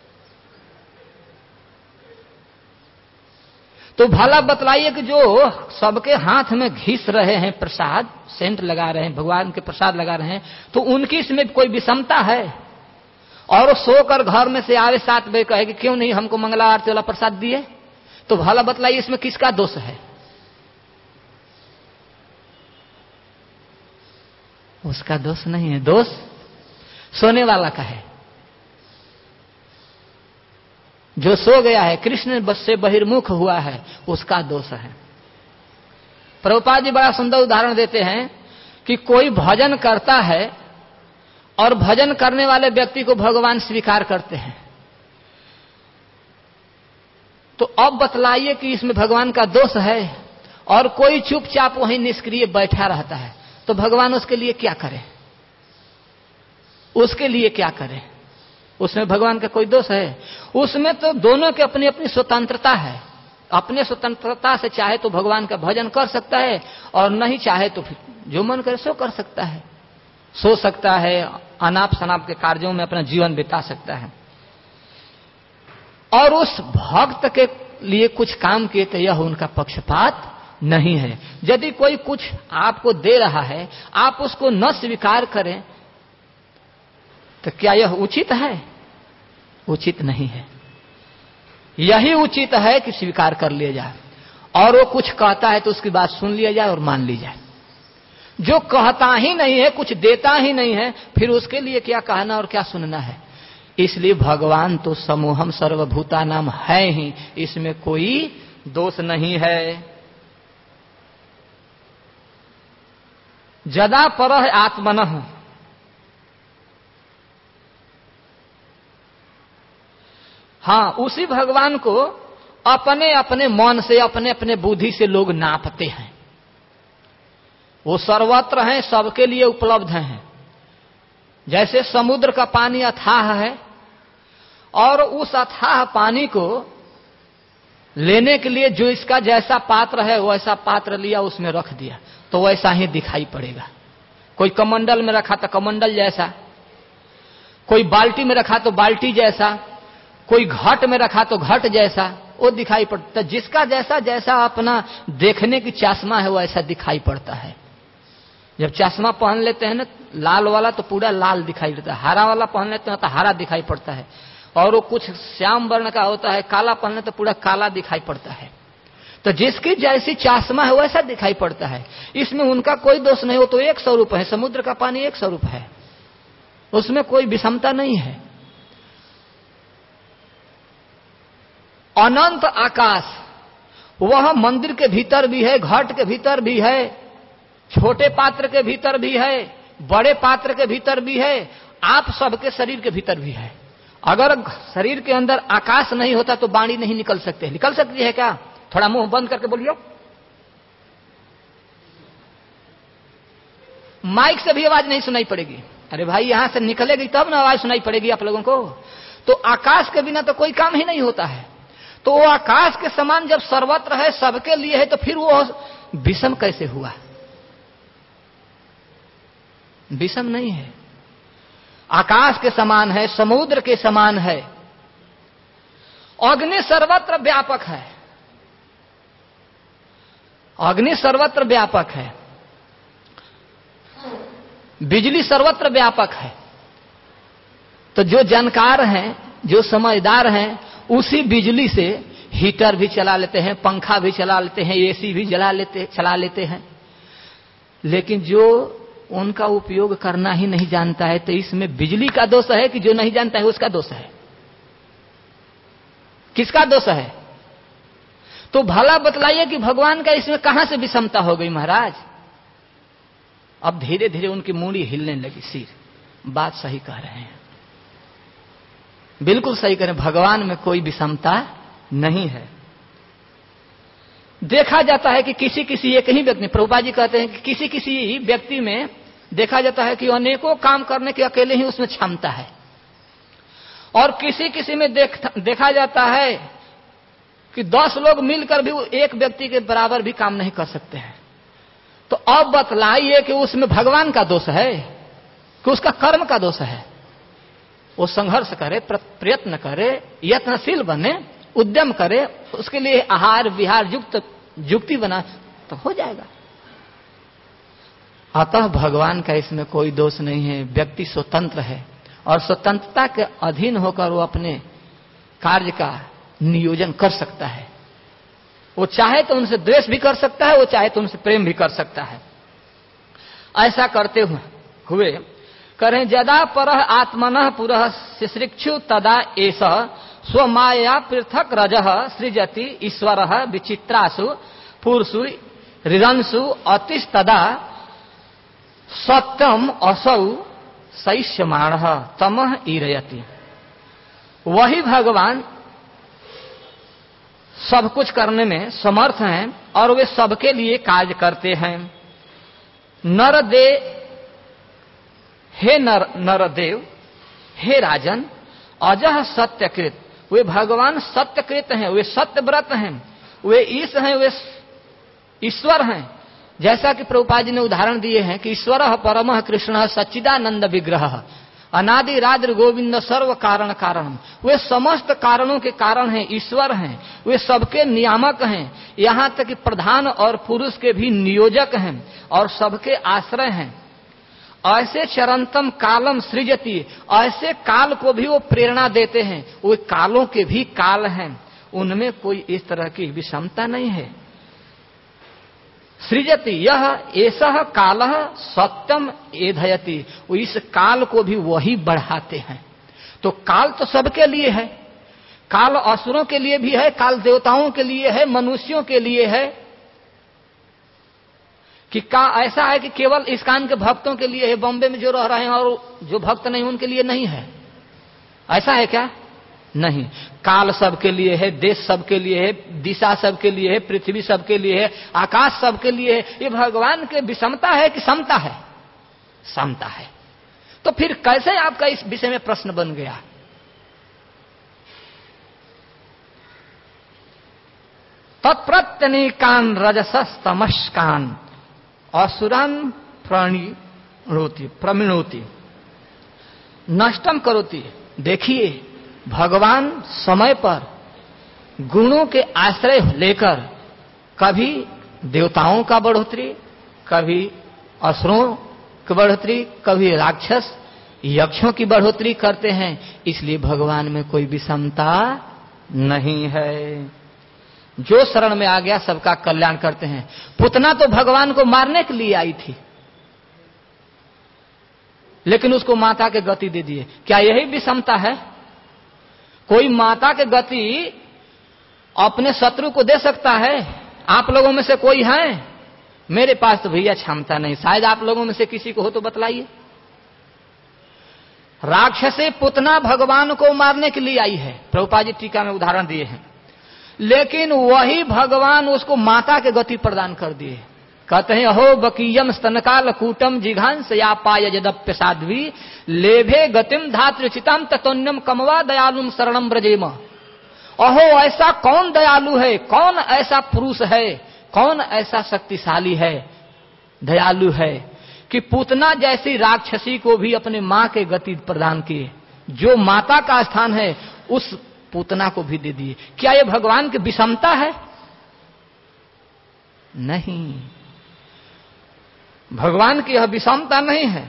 तो भला बतलाइए कि जो सबके हाथ में घिस रहे हैं प्रसाद, सेंट लगा रहे हैं, भगवान के प्रसाद लगा रहे हैं, तो उनकी इसमें कोई विषमता है? और सोकर घर में से आवे सात बजे कहे कि क्यों नहीं हमको मंगला आरती वाला प्रसाद दिए, तो भला बतलाइए इसमें किसका दोष है? उसका दोष नहीं है, दोष सोने वाला का है। जो सो गया है, कृष्ण बस से बहिर्मुख हुआ है, उसका दोष है। प्रभुपाद जी बड़ा सुंदर उदाहरण देते हैं कि कोई भजन करता है और भजन करने वाले व्यक्ति को भगवान स्वीकार करते हैं, तो अब बतलाइए कि इसमें भगवान का दोष है। और कोई चुपचाप वहीं निष्क्रिय बैठा रहता है, तो भगवान उसके लिए क्या करे? उसके लिए क्या करे? उसमें भगवान का कोई दोष है? उसमें तो दोनों की अपनी अपनी स्वतंत्रता है। अपने स्वतंत्रता से चाहे तो भगवान का भजन कर सकता है, और नहीं चाहे तो फिर जो मन करे सो कर सकता है, सो सकता है, अनाप शनाप के कार्यों में अपना जीवन बिता सकता है। और उस भक्त के लिए कुछ काम किए तो यह उनका पक्षपात नहीं है। यदि कोई कुछ आपको दे रहा है, आप उसको न स्वीकार करें, तो क्या यह उचित है? उचित नहीं है। यही उचित है कि स्वीकार कर लिया जाए, और वो कुछ कहता है तो उसकी बात सुन लिया जाए और मान ली जाए। जो कहता ही नहीं है, कुछ देता ही नहीं है, फिर उसके लिए क्या कहना और क्या सुनना है? इसलिए भगवान तो समूहम सर्वभूता नाम है ही, इसमें कोई दोष नहीं है। जदा परह आत्मनः, हाँ, उसी भगवान को अपने अपने मन से, अपने अपने बुद्धि से लोग नापते हैं। वो सर्वत्र हैं, सबके लिए उपलब्ध हैं। जैसे समुद्र का पानी अथाह है, और उस अथाह पानी को लेने के लिए जो इसका जैसा पात्र है वैसा पात्र लिया, उसमें रख दिया, तो वैसा ही दिखाई पड़ेगा। कोई कमंडल में रखा तो कमंडल जैसा, कोई बाल्टी में रखा तो बाल्टी जैसा, कोई घट में रखा तो घट जैसा, वो दिखाई पड़ता। जिसका जैसा जैसा अपना देखने की चश्मा है वो ऐसा दिखाई पड़ता है। जब चश्मा पहन लेते हैं ना लाल वाला, तो पूरा लाल दिखाई देता है, हरा वाला पहन लेते हैं तो हरा दिखाई पड़ता है, और वो कुछ श्याम वर्ण का होता है, काला पहनने तो पूरा काला दिखाई पड़ता है। तो जिसकी जैसी चश्मा है वैसा दिखाई पड़ता है। इसमें उनका कोई दोष नहीं। वो तो एक स्वरूप है, समुद्र का पानी एक स्वरूप है, उसमें कोई विषमता नहीं है। अनंत आकाश, वह मंदिर के भीतर भी है, घट के भीतर भी है, छोटे पात्र के भीतर भी है, बड़े पात्र के भीतर भी है, आप सबके शरीर के भीतर भी है। अगर शरीर के अंदर आकाश नहीं होता तो वाणी नहीं निकल सकते। निकल सकती है क्या? थोड़ा मुंह बंद करके बोलियो। माइक से भी आवाज नहीं सुनाई पड़ेगी। अरे भाई, यहां से निकलेगी तब ना आवाज सुनाई पड़ेगी आप लोगों को। तो आकाश के बिना तो कोई काम ही नहीं होता है। तो वो आकाश के समान जब सर्वत्र है, सबके लिए है, तो फिर वो विषम कैसे हुआ? विषम नहीं है। आकाश के समान है, समुद्र के समान है। अग्नि सर्वत्र व्यापक है, अग्नि सर्वत्र व्यापक है, बिजली सर्वत्र व्यापक है। तो जो जानकार हैं, जो समझदार हैं, उसी बिजली से हीटर भी चला लेते हैं, पंखा भी चला लेते हैं, एसी भी जला लेते चला लेते हैं। लेकिन जो उनका उपयोग करना ही नहीं जानता है, तो इसमें बिजली का दोष है कि जो नहीं जानता है उसका दोष है? किसका दोष है? तो भला बतलाइए कि भगवान का इसमें कहां से विषमता हो गई महाराज? अब धीरे धीरे उनकी मूड़ी हिलने लगी, सिर। बात सही कह रहे हैं, बिल्कुल सही कह रहे हैं, भगवान में कोई विषमता नहीं है। देखा जाता है कि किसी किसी एक ही व्यक्ति, प्रभुपाद जी कहते हैं कि किसी किसी व्यक्ति में देखा जाता है कि अनेकों काम करने की अकेले ही उसमें क्षमता है, और किसी किसी में देख, देखा जाता है कि दस लोग मिलकर भी एक व्यक्ति के बराबर भी काम नहीं कर सकते हैं। तो अब बतलाइए कि उसमें भगवान का दोष है कि उसका कर्म का दोष है? वो संघर्ष करे, प्रयत्न करे, यत्नशील बने, उद्यम करे, उसके लिए आहार विहार युक्त युक्ति बना तो हो जाएगा। अतः भगवान का इसमें कोई दोष नहीं है। व्यक्ति स्वतंत्र है और स्वतंत्रता के अधीन होकर वो अपने कार्य का नियोजन कर सकता है। वो चाहे तो उनसे द्वेष भी कर सकता है, वो चाहे तो उनसे प्रेम भी कर सकता है। ऐसा करते हुए करें जदा परः आत्मनः पुरः शिश्रिक्षु तदा एष स्वमाया पृथक रजः सृजति ईश्वरः विचित्रासु पुरुषु रिरंसु अतिस्तदा सत्यम असौ सैष्यमाणः तमः ईरयति। वही भगवान सब कुछ करने में समर्थ हैं और वे सबके लिए कार्य करते हैं। नर दे हे नर नरदेव, हे राजन, अजह सत्यकृत, वे भगवान सत्यकृत हैं, वे सत्यव्रत हैं, वे ईश हैं, वे ईश्वर हैं। जैसा कि प्रभुपाद जी ने उदाहरण दिए हैं कि ईश्वरः परमः कृष्णः सच्चिदानंद विग्रहः अनादि राद्र गोविंद सर्व कारण कारणम, वे समस्त कारणों के कारण हैं, ईश्वर हैं, वे सबके नियामक हैं, यहाँ तक कि प्रधान और पुरुष के भी नियोजक हैं और सबके आश्रय हैं। ऐसे चरंतम कालम सृजति, ऐसे काल को भी वो प्रेरणा देते हैं, वे कालों के भी काल हैं, उनमें कोई इस तरह की विषमता नहीं है। सृजति यह ऐसा कालः सत्यम एधयति, वो इस काल को भी वही बढ़ाते हैं। तो काल तो सबके लिए है, काल असुरों के लिए भी है, काल देवताओं के लिए है, मनुष्यों के लिए है। कि का ऐसा है कि केवल इस्कान के भक्तों के लिए है, बॉम्बे में जो रह रहे हैं और जो भक्त नहीं उनके लिए नहीं है, ऐसा है क्या? नहीं, काल सबके लिए है, देश सबके लिए है, दिशा सबके लिए है, पृथ्वी सबके लिए है, आकाश सबके लिए है। ये भगवान के विषमता है कि समता है? समता है। तो फिर कैसे आपका इस विषय में प्रश्न बन गया? तत्प्रत्यनीकान रजसस्तमस्कान असुरान प्रणिणोति प्रमिणोति नष्टम करोति। देखिए, भगवान समय पर गुणों के आश्रय लेकर कभी देवताओं का बढ़ोतरी, कभी असुरों की बढ़ोतरी, कभी राक्षस यक्षों की बढ़ोतरी करते हैं। इसलिए भगवान में कोई विषमता नहीं है। जो शरण में आ गया सबका कल्याण करते हैं। पुतना तो भगवान को मारने के लिए आई थी, लेकिन उसको माता के गति दे दिए। क्या यही विषमता है? कोई माता के गति अपने शत्रु को दे सकता है? आप लोगों में से कोई है? मेरे पास तो भैया क्षमता नहीं, शायद आप लोगों में से किसी को हो तो बतलाइए। राक्षसी पुतना भगवान को मारने के लिए आई है, प्रभुपाद जी टीका में उदाहरण दिए हैं, लेकिन वही भगवान उसको माता के गति प्रदान कर दिए। कहते हैं अहो बकीयम स्तनकाल कूटम जिघांस या पाय यदप्य साध्वी लेभे गतिम धातृचितम ततोन्यम कमवा दयालुम शरणम ब्रजेम। अहो, ऐसा कौन दयालु है, कौन ऐसा पुरुष है, कौन ऐसा शक्तिशाली है, दयालु है कि पूतना जैसी राक्षसी को भी अपने मां के गति प्रदान किए, जो माता का स्थान है उस पूतना को भी दे दिए। क्या ये भगवान की विषमता है? नहीं, भगवान की यह विषमता नहीं है।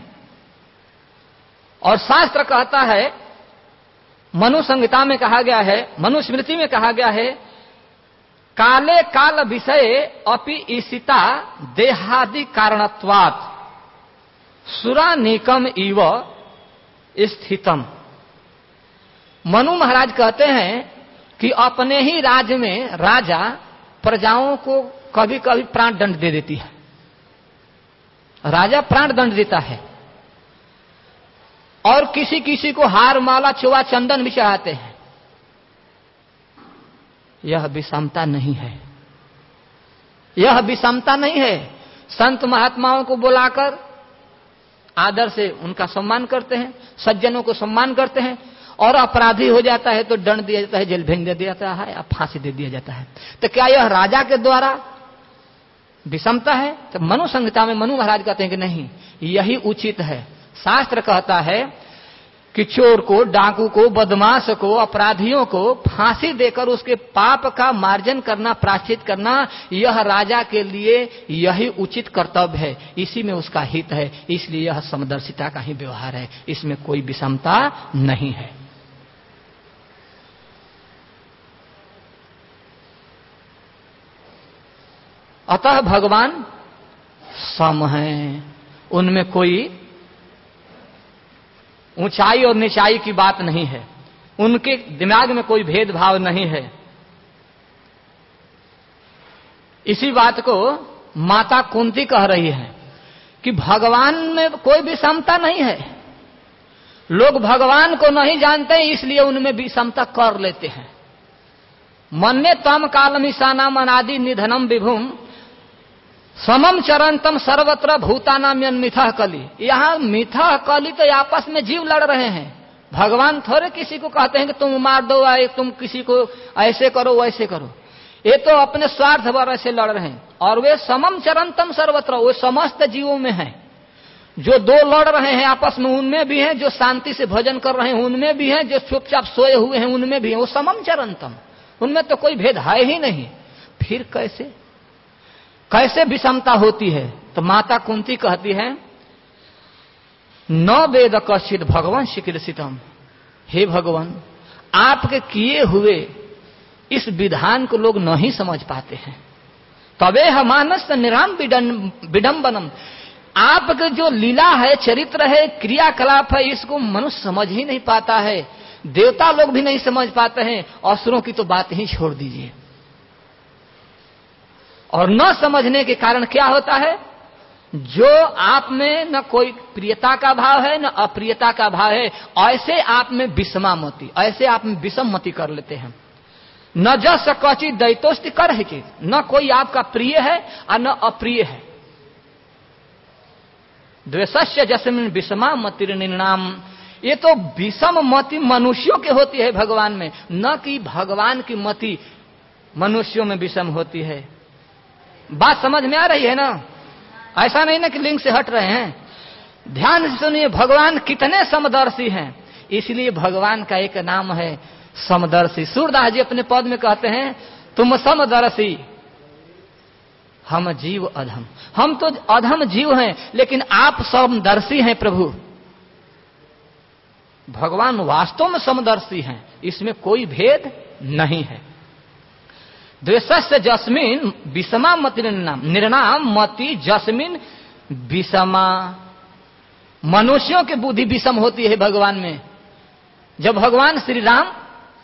और शास्त्र कहता है, मनु संहिता में कहा गया है, मनुस्मृति में कहा गया है काले काल विषय अपि ईशिता देहादि कारणत्वात् सुरानीकम इव स्थितम। मनु महाराज कहते हैं कि अपने ही राज्य में राजा प्रजाओं को कभी कभी प्राण दंड दे देती है। राजा प्राण दंड देता है और किसी किसी को हार माला चुवा चंदन भी चढ़ाते हैं। यह विषमता नहीं है, यह विषमता नहीं है। संत महात्माओं को बुलाकर आदर से उनका सम्मान करते हैं, सज्जनों को सम्मान करते हैं, और अपराधी हो जाता है तो दंड दिया जाता है, जेल भेज दे दिया जाता है, फांसी दे दिया जाता है। तो क्या यह राजा के द्वारा विषमता है? तो मनु संहिता में मनु महाराज कहते हैं कि नहीं, यही उचित है। शास्त्र कहता है कि चोर को, डाकू को, बदमाश को, अपराधियों को फांसी देकर उसके पाप का मार्जन करना, प्रायश्चित करना, यह राजा के लिए यही उचित कर्तव्य है। इसी में उसका हित है, इसलिए यह समदर्शिता का ही व्यवहार है, इसमें कोई विषमता नहीं है। अतः भगवान सम हैं, उनमें कोई ऊंचाई और नीचाई की बात नहीं है, उनके दिमाग में कोई भेदभाव नहीं है। इसी बात को माता कुंती कह रही है कि भगवान में कोई विषमता नहीं है। लोग भगवान को नहीं जानते, इसलिए उनमें विषमता कर लेते हैं। मन्ये तम कालमिशानाम अनादि निधनम विभुम समम चरंतम सर्वत्र भूतानाम मिथः कली। यहाँ मिथः कली तो आपस में जीव लड़ रहे हैं। भगवान थोड़े किसी को कहते हैं कि तुम मार दो, आए तुम किसी को ऐसे करो वैसे करो। ये तो अपने स्वार्थ पर ऐसे लड़ रहे हैं, और वे समम चरंतम सर्वत्र, वो समस्त जीवों में है। जो दो लड़ रहे हैं आपस में उनमें भी हैं, जो शांति से भजन कर रहे हैं उनमें भी हैं, जो चुपचाप सोए हुए हैं उनमें भी हैं। वो समम चरंतम, उनमें तो कोई भेद है ही नहीं। फिर कैसे कैसे विषमता होती है? तो माता कुंती कहती है, न वेद कश्चित भगवान चिकीर्षितम। हे भगवान, आपके किए हुए इस विधान को लोग नहीं समझ पाते हैं। तबे मानस निराम विडंबनम, आपके जो लीला है, चरित्र है, क्रियाकलाप है, इसको मनुष्य समझ ही नहीं पाता है। देवता लोग भी नहीं समझ पाते हैं, असुरों की तो बात ही छोड़ दीजिए। और न समझने के कारण क्या होता है? जो आप में न कोई प्रियता का भाव है न अप्रियता का भाव है, ऐसे आप में विषमा मति, ऐसे आप में विषम मति कर लेते हैं। न जस कचि दैतोस्ति कर है कि न कोई आपका प्रिय है और न अप्रिय है। द्वेषस्य जस्मिन् विषमा मति निर्णाम। ये तो विषम मति मनुष्यों के होती है भगवान में, न कि भगवान की मति मनुष्यों में विषम होती है। बात समझ में आ रही है ना? ऐसा नहीं ना कि लिंग से हट रहे हैं। ध्यान से सुनिए, भगवान कितने समदर्शी हैं। इसलिए भगवान का एक नाम है समदर्शी। सूरदास जी अपने पद में कहते हैं, तुम समदर्शी हम जीव अधम। हम तो अधम जीव हैं, लेकिन आप समदर्शी हैं प्रभु। भगवान वास्तव में समदर्शी हैं, इसमें कोई भेद नहीं है। द्वेषस्य जस्मिन विषमा मति निर्णाम मति जस्मिन विषमा। मनुष्यों की बुद्धि विषम होती है भगवान में। जब भगवान श्री राम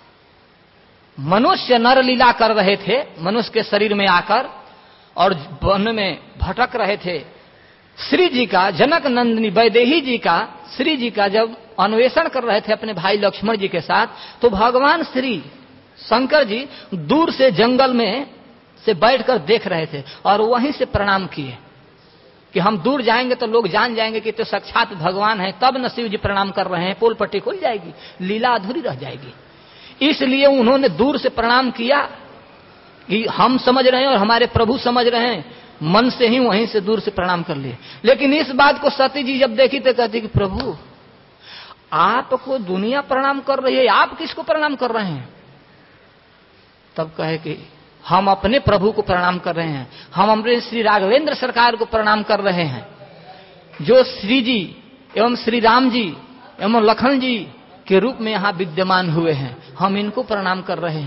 मनुष्य नर लीला कर रहे थे, मनुष्य के शरीर में आकर और वन में भटक रहे थे, श्री जी का, जनक नंदिनी वैदेही जी का, श्री जी का जब अन्वेषण कर रहे थे अपने भाई लक्ष्मण जी के साथ, तो भगवान श्री शंकर जी दूर से जंगल में से बैठकर देख रहे थे और वहीं से प्रणाम किए कि हम दूर जाएंगे तो लोग जान जाएंगे कि तो साक्षात भगवान है। तब न शिव जी प्रणाम कर रहे हैं, पोल पट्टी खुल जाएगी, लीला अधूरी रह जाएगी। इसलिए उन्होंने दूर से प्रणाम किया कि हम समझ रहे हैं और हमारे प्रभु समझ रहे हैं। मन से ही वहीं से दूर से प्रणाम कर लिए। लेकिन इस बात को सती जी जब देखी तो कहती कि प्रभु, आपको दुनिया प्रणाम कर रही है, आप किसको प्रणाम कर रहे हैं? तब कहे कि हम अपने प्रभु को प्रणाम कर रहे हैं, हम अपने श्री राघवेंद्र सरकार को प्रणाम कर रहे हैं, जो श्री जी एवं श्री राम जी एवं लखन जी के रूप में यहाँ विद्यमान हुए हैं। हम इनको प्रणाम कर रहे हैं।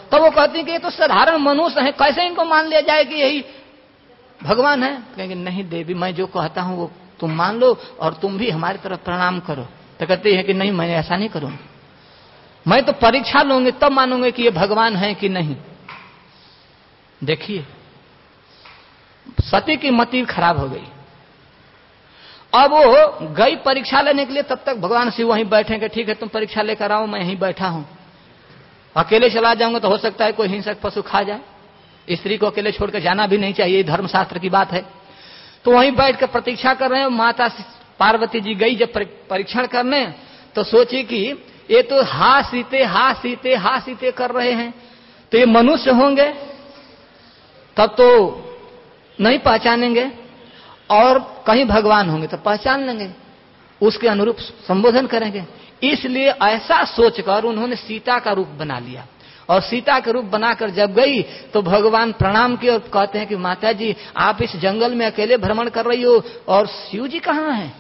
तो वो कहती कि ये तो साधारण मनुष्य है, कैसे इनको मान लिया जाए कि यही भगवान है। कहेंगे नहीं देवी, मैं जो कहता हूं वो तुम मान लो और तुम भी हमारी तरफ प्रणाम करो। तो कहती है कि नहीं, मैं ऐसा नहीं करूंगा, मैं तो परीक्षा लूंगी तब मानूंगे कि ये भगवान है कि नहीं। देखिए सती की मति खराब हो गई। अब वो गई परीक्षा लेने के लिए, तब तक भगवान शिव वहीं बैठेंगे, ठीक है तुम परीक्षा लेकर आओ, मैं यहीं बैठा हूं। अकेले चला जाऊंगा तो हो सकता है कोई हिंसक पशु खा जाए, स्त्री को अकेले छोड़कर जाना भी नहीं चाहिए, धर्मशास्त्र की बात है। तो वहीं बैठ कर प्रतीक्षा कर रहे हैं। माता पार्वती जी गई जब परीक्षण करने, तो सोची कि ये तो हा सीते हा सीते हा सीते कर रहे हैं, तो ये मनुष्य होंगे तब तो नहीं पहचानेंगे, और कहीं भगवान होंगे तो पहचान लेंगे, उसके अनुरूप संबोधन करेंगे। इसलिए ऐसा सोचकर उन्होंने सीता का रूप बना लिया, और सीता का रूप बनाकर जब गई तो भगवान प्रणाम किए और कहते हैं कि माता जी आप इस जंगल में अकेले भ्रमण कर रही हो और शिव जी कहां हैं?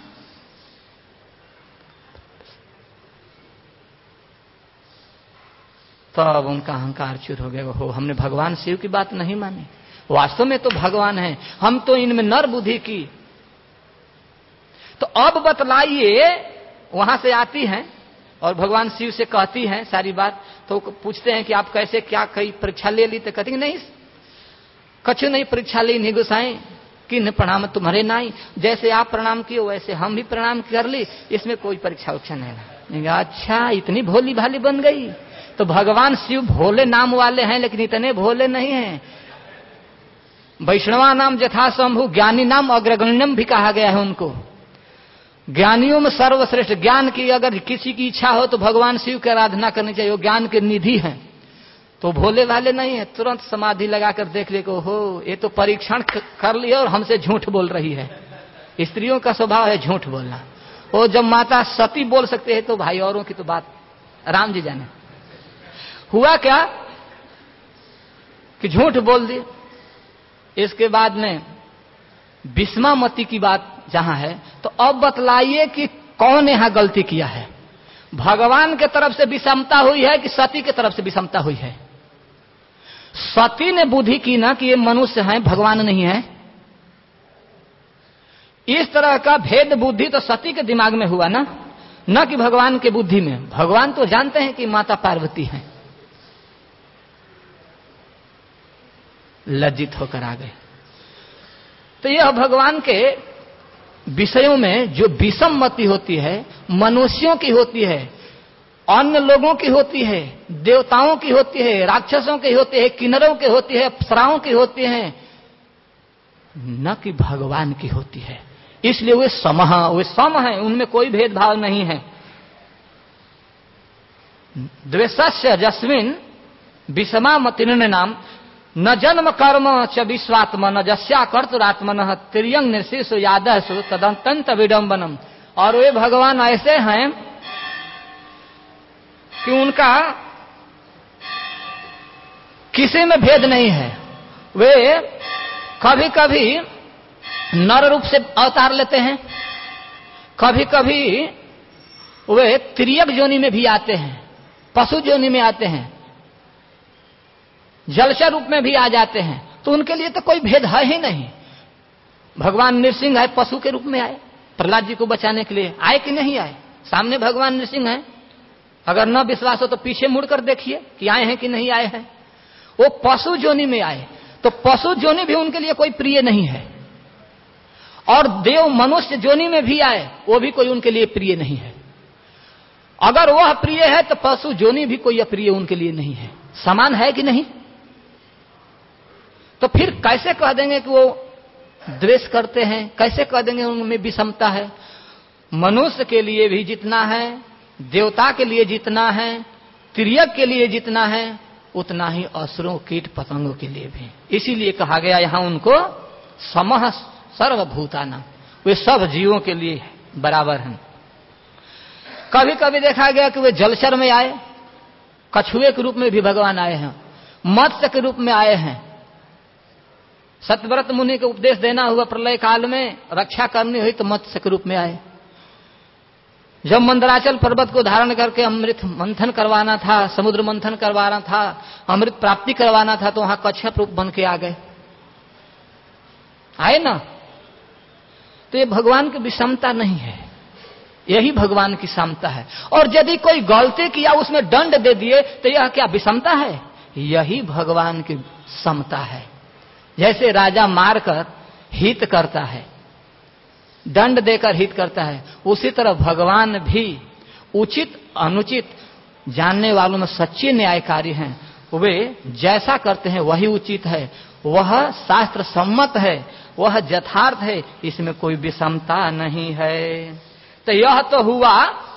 तब तो उनका अहंकार चूर हो गया, हो हमने भगवान शिव की बात नहीं मानी, वास्तव में तो भगवान है, हम तो इनमें नर बुद्धि की। तो अब बतलाइए, वहां से आती हैं और भगवान शिव से कहती हैं सारी बात। तो पूछते हैं कि आप कैसे क्या कई परीक्षा ले ली? तो कहती नहीं, कछु नहीं परीक्षा ली नहीं गुसाई, कि प्रणाम तुम्हारे नाई, जैसे आप प्रणाम किए वैसे हम भी प्रणाम कर ली, इसमें कोई परीक्षा उच्छा नहीं। अच्छा इतनी भोली भाली बन गई। तो भगवान शिव भोले नाम वाले हैं, लेकिन इतने भोले नहीं हैं। वैष्णवा नाम जथा शंभु, ज्ञानी नाम अग्रगण्यम भी कहा गया है उनको। ज्ञानियों में सर्वश्रेष्ठ, ज्ञान की अगर किसी की इच्छा हो तो भगवान शिव की आराधना करनी चाहिए, वो ज्ञान के निधि हैं। तो भोले वाले नहीं है, तुरंत समाधि लगाकर देख ले को हो ये तो परीक्षण कर लिया और हमसे झूठ बोल रही है। स्त्रियों का स्वभाव है झूठ बोलना। वो जब माता सती बोल सकते हैं तो भाई औरों की तो बात राम जी जाने। हुआ क्या कि झूठ बोल दी। इसके बाद में विषमामती की बात जहां है, तो अब बतलाइए कि कौन यहां गलती किया है? भगवान के तरफ से विषमता हुई है कि सती के तरफ से विषमता हुई है? सती ने बुद्धि की ना कि ये मनुष्य हैं, भगवान नहीं है। इस तरह का भेद बुद्धि तो सती के दिमाग में हुआ ना, न कि भगवान के बुद्धि में। भगवान तो जानते हैं कि माता पार्वती हैं। लज्जित होकर आ गए। तो यह भगवान के विषयों में जो विषममति होती है, मनुष्यों की होती है, अन्य लोगों की होती है, देवताओं की होती है, राक्षसों की होती है, किन्नरों की होती है, अप्सराओं की होती है, न कि भगवान की होती है। इसलिए वे समः, वे सम हैं, उनमें कोई भेदभाव नहीं है। द्वेषस्य जस्मिन विषमामतिर्न नाम न जन्म कर्म च विश्वात्म न जस्या कर्तुरात्मन तिर्यंग निर्शिषु यादसु तदंत विडंबनम। और वे भगवान ऐसे हैं कि उनका किसी में भेद नहीं है। वे कभी कभी नर रूप से अवतार लेते हैं, कभी कभी वे तिर्यक योनि में भी आते हैं, पशु योनि में आते हैं, जलचर रूप में भी आ जाते हैं। तो उनके लिए तो कोई भेद है ही नहीं। भगवान नृसिंह है, पशु के रूप में आए, प्रहलाद जी को बचाने के लिए आए कि नहीं आए? सामने भगवान नृसिंह है। अगर न विश्वास हो तो पीछे मुड़कर देखिए कि आए हैं कि नहीं आए हैं। वो पशु जोनि में आए, तो पशु जोनि भी उनके लिए कोई प्रिय नहीं है। और देव मनुष्य जोनि में भी आए, वो भी कोई उनके लिए प्रिय नहीं है। अगर वह प्रिय है तो पशु जोनि भी कोई अप्रिय उनके लिए नहीं है। समान है कि नहीं? तो फिर कैसे कह देंगे कि वो द्वेष करते हैं? कैसे कह देंगे उनमें विषमता है? मनुष्य के लिए भी जितना है, देवता के लिए जितना है, तिर्यक के लिए जितना है, उतना ही असुरों कीट पतंगों के लिए भी। इसीलिए कहा गया यहां उनको समः सर्वभूतानां, वे सब जीवों के लिए बराबर हैं। कभी कभी देखा गया कि वे जलचर में आए, कछुए के रूप में भी भगवान आए हैं, मत्स्य के रूप में आए हैं। सत्यव्रत मुनि को उपदेश देना हुआ प्रलय काल में, रक्षा करनी हुई तो मत्स्य के रूप में आए। जब मंदराचल पर्वत को धारण करके अमृत मंथन करवाना था, समुद्र मंथन करवाना था, अमृत प्राप्ति करवाना था, तो वहां कच्छप रूप बन के आ गए, आए ना। तो ये भगवान की विषमता नहीं है, यही भगवान की समता है। और यदि कोई गलती किया उसमें दंड दे दिए तो यह क्या विषमता है? यही भगवान की समता है। जैसे राजा मारकर हित करता है, दंड देकर हित करता है, उसी तरह भगवान भी उचित अनुचित जानने वालों में सच्चे न्यायकारी हैं। वे जैसा करते हैं वही उचित है, वह शास्त्र सम्मत है, वह यथार्थ है, इसमें कोई विषमता नहीं है। तो यह तो हुआ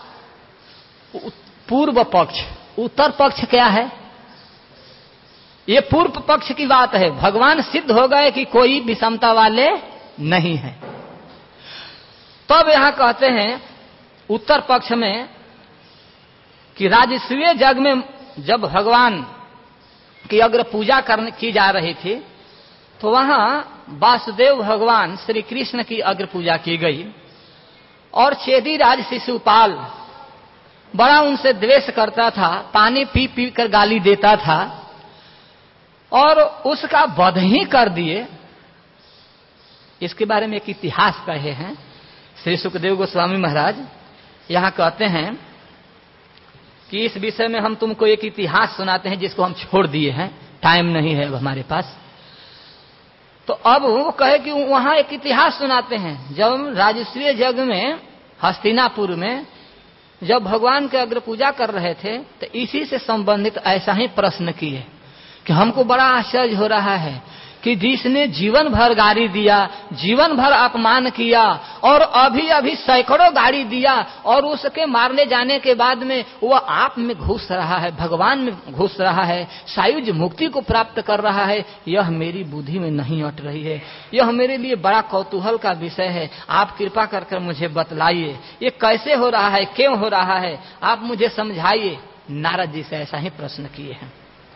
पूर्व पक्ष। उत्तर पक्ष क्या है? ये पूर्व पक्ष की बात है। भगवान सिद्ध हो गए कि कोई विषमता वाले नहीं है। तब यहां कहते हैं उत्तर पक्ष में कि राजस्वीय जग में जब भगवान की अग्र पूजा करने की जा रही थी तो वहां वासुदेव भगवान श्री कृष्ण की अग्र पूजा की गई और चेदी राज शिशुपाल बड़ा उनसे द्वेष करता था, पानी पी पी कर गाली देता था और उसका वध ही कर दिए। इसके बारे में एक इतिहास कहे हैं श्री सुखदेव गोस्वामी महाराज। यहां कहते हैं कि इस विषय में हम तुमको एक इतिहास सुनाते हैं जिसको हम छोड़ दिए हैं, टाइम नहीं है अब हमारे पास। तो अब वो कहे कि वहां एक इतिहास सुनाते हैं। जब राजस्वीय जग में हस्तिनापुर में जब भगवान के अग्र पूजा कर रहे थे तो इसी से संबंधित ऐसा ही प्रश्न किए कि हमको बड़ा आश्चर्य हो रहा है कि जिसने जीवन भर गाली दिया, जीवन भर अपमान किया और अभी अभी सैकड़ों गाली दिया और उसके मारने जाने के बाद में वह आप में घुस रहा है, भगवान में घुस रहा है, सायुज मुक्ति को प्राप्त कर रहा है, यह मेरी बुद्धि में नहीं अट रही है। यह मेरे लिए बड़ा कौतूहल का विषय है। आप कृपा कर कर मुझे बतलाइए ये कैसे हो रहा है, क्यों हो रहा है, आप मुझे समझाइए। नारद जी से ऐसा ही प्रश्न किए हैं।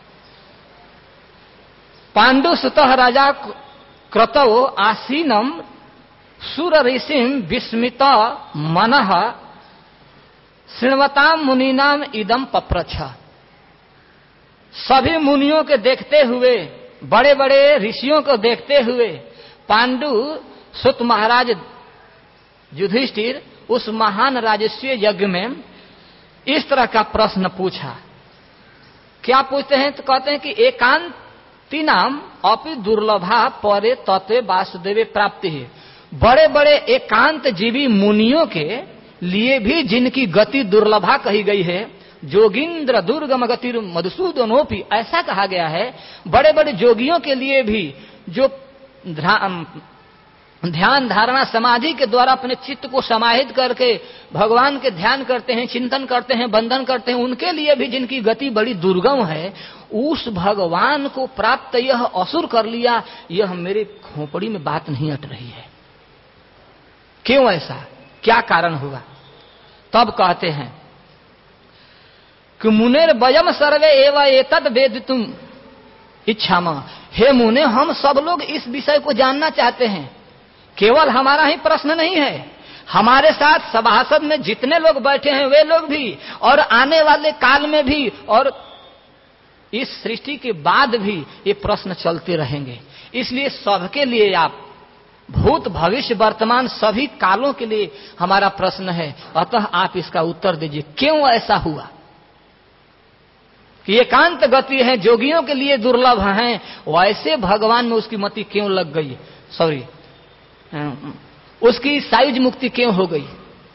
पांडु सुतः राजा क्रतौ आसीनम सुर ऋषिम विस्मित मनः शृण्वताम मुनीनाम इदम पप्रच्छ। सभी मुनियों के देखते हुए, बड़े बड़े ऋषियों को देखते हुए पांडु सुत महाराज युधिष्ठिर उस महान राजस्वीय यज्ञ में इस तरह का प्रश्न पूछा। क्या पूछते हैं? तो कहते हैं कि एकांत तीनाम अपि दुर्लभा परे तत्वे वासुदेव प्राप्ति है। बड़े बड़े एकांत जीवी मुनियों के लिए भी जिनकी गति दुर्लभा कही गई है, जोगिंद्र दुर्गम गति मधुसूदनोपि, ऐसा कहा गया है। बड़े बड़े जोगियों के लिए भी जो ध्यान धारणा समाधि के द्वारा अपने चित्त को समाहित करके भगवान के ध्यान करते हैं, चिंतन करते हैं, बंधन करते हैं, उनके लिए भी जिनकी गति बड़ी दुर्गम है, उस भगवान को प्राप्त यह असुर कर लिया, यह मेरे खोपड़ी में बात नहीं अट रही है। क्यों ऐसा, क्या कारण हुआ? तब कहते हैं कि मुनेर वयम सर्वे एव एतद वेदितुम इच्छाम। हे मुने, हम सब लोग इस विषय को जानना चाहते हैं। केवल हमारा ही प्रश्न नहीं है, हमारे साथ सभासद में जितने लोग बैठे हैं वे लोग भी, और आने वाले काल में भी, और इस सृष्टि के बाद भी ये प्रश्न चलते रहेंगे। इसलिए सबके लिए, आप भूत भविष्य वर्तमान सभी कालों के लिए हमारा प्रश्न है। अतः आप इसका उत्तर दीजिए, क्यों ऐसा हुआ कि एकांत गति है, जोगियों के लिए दुर्लभ है, वैसे भगवान में उसकी मति क्यों लग गई, सॉरी उसकी सायुज मुक्ति क्यों हो गई?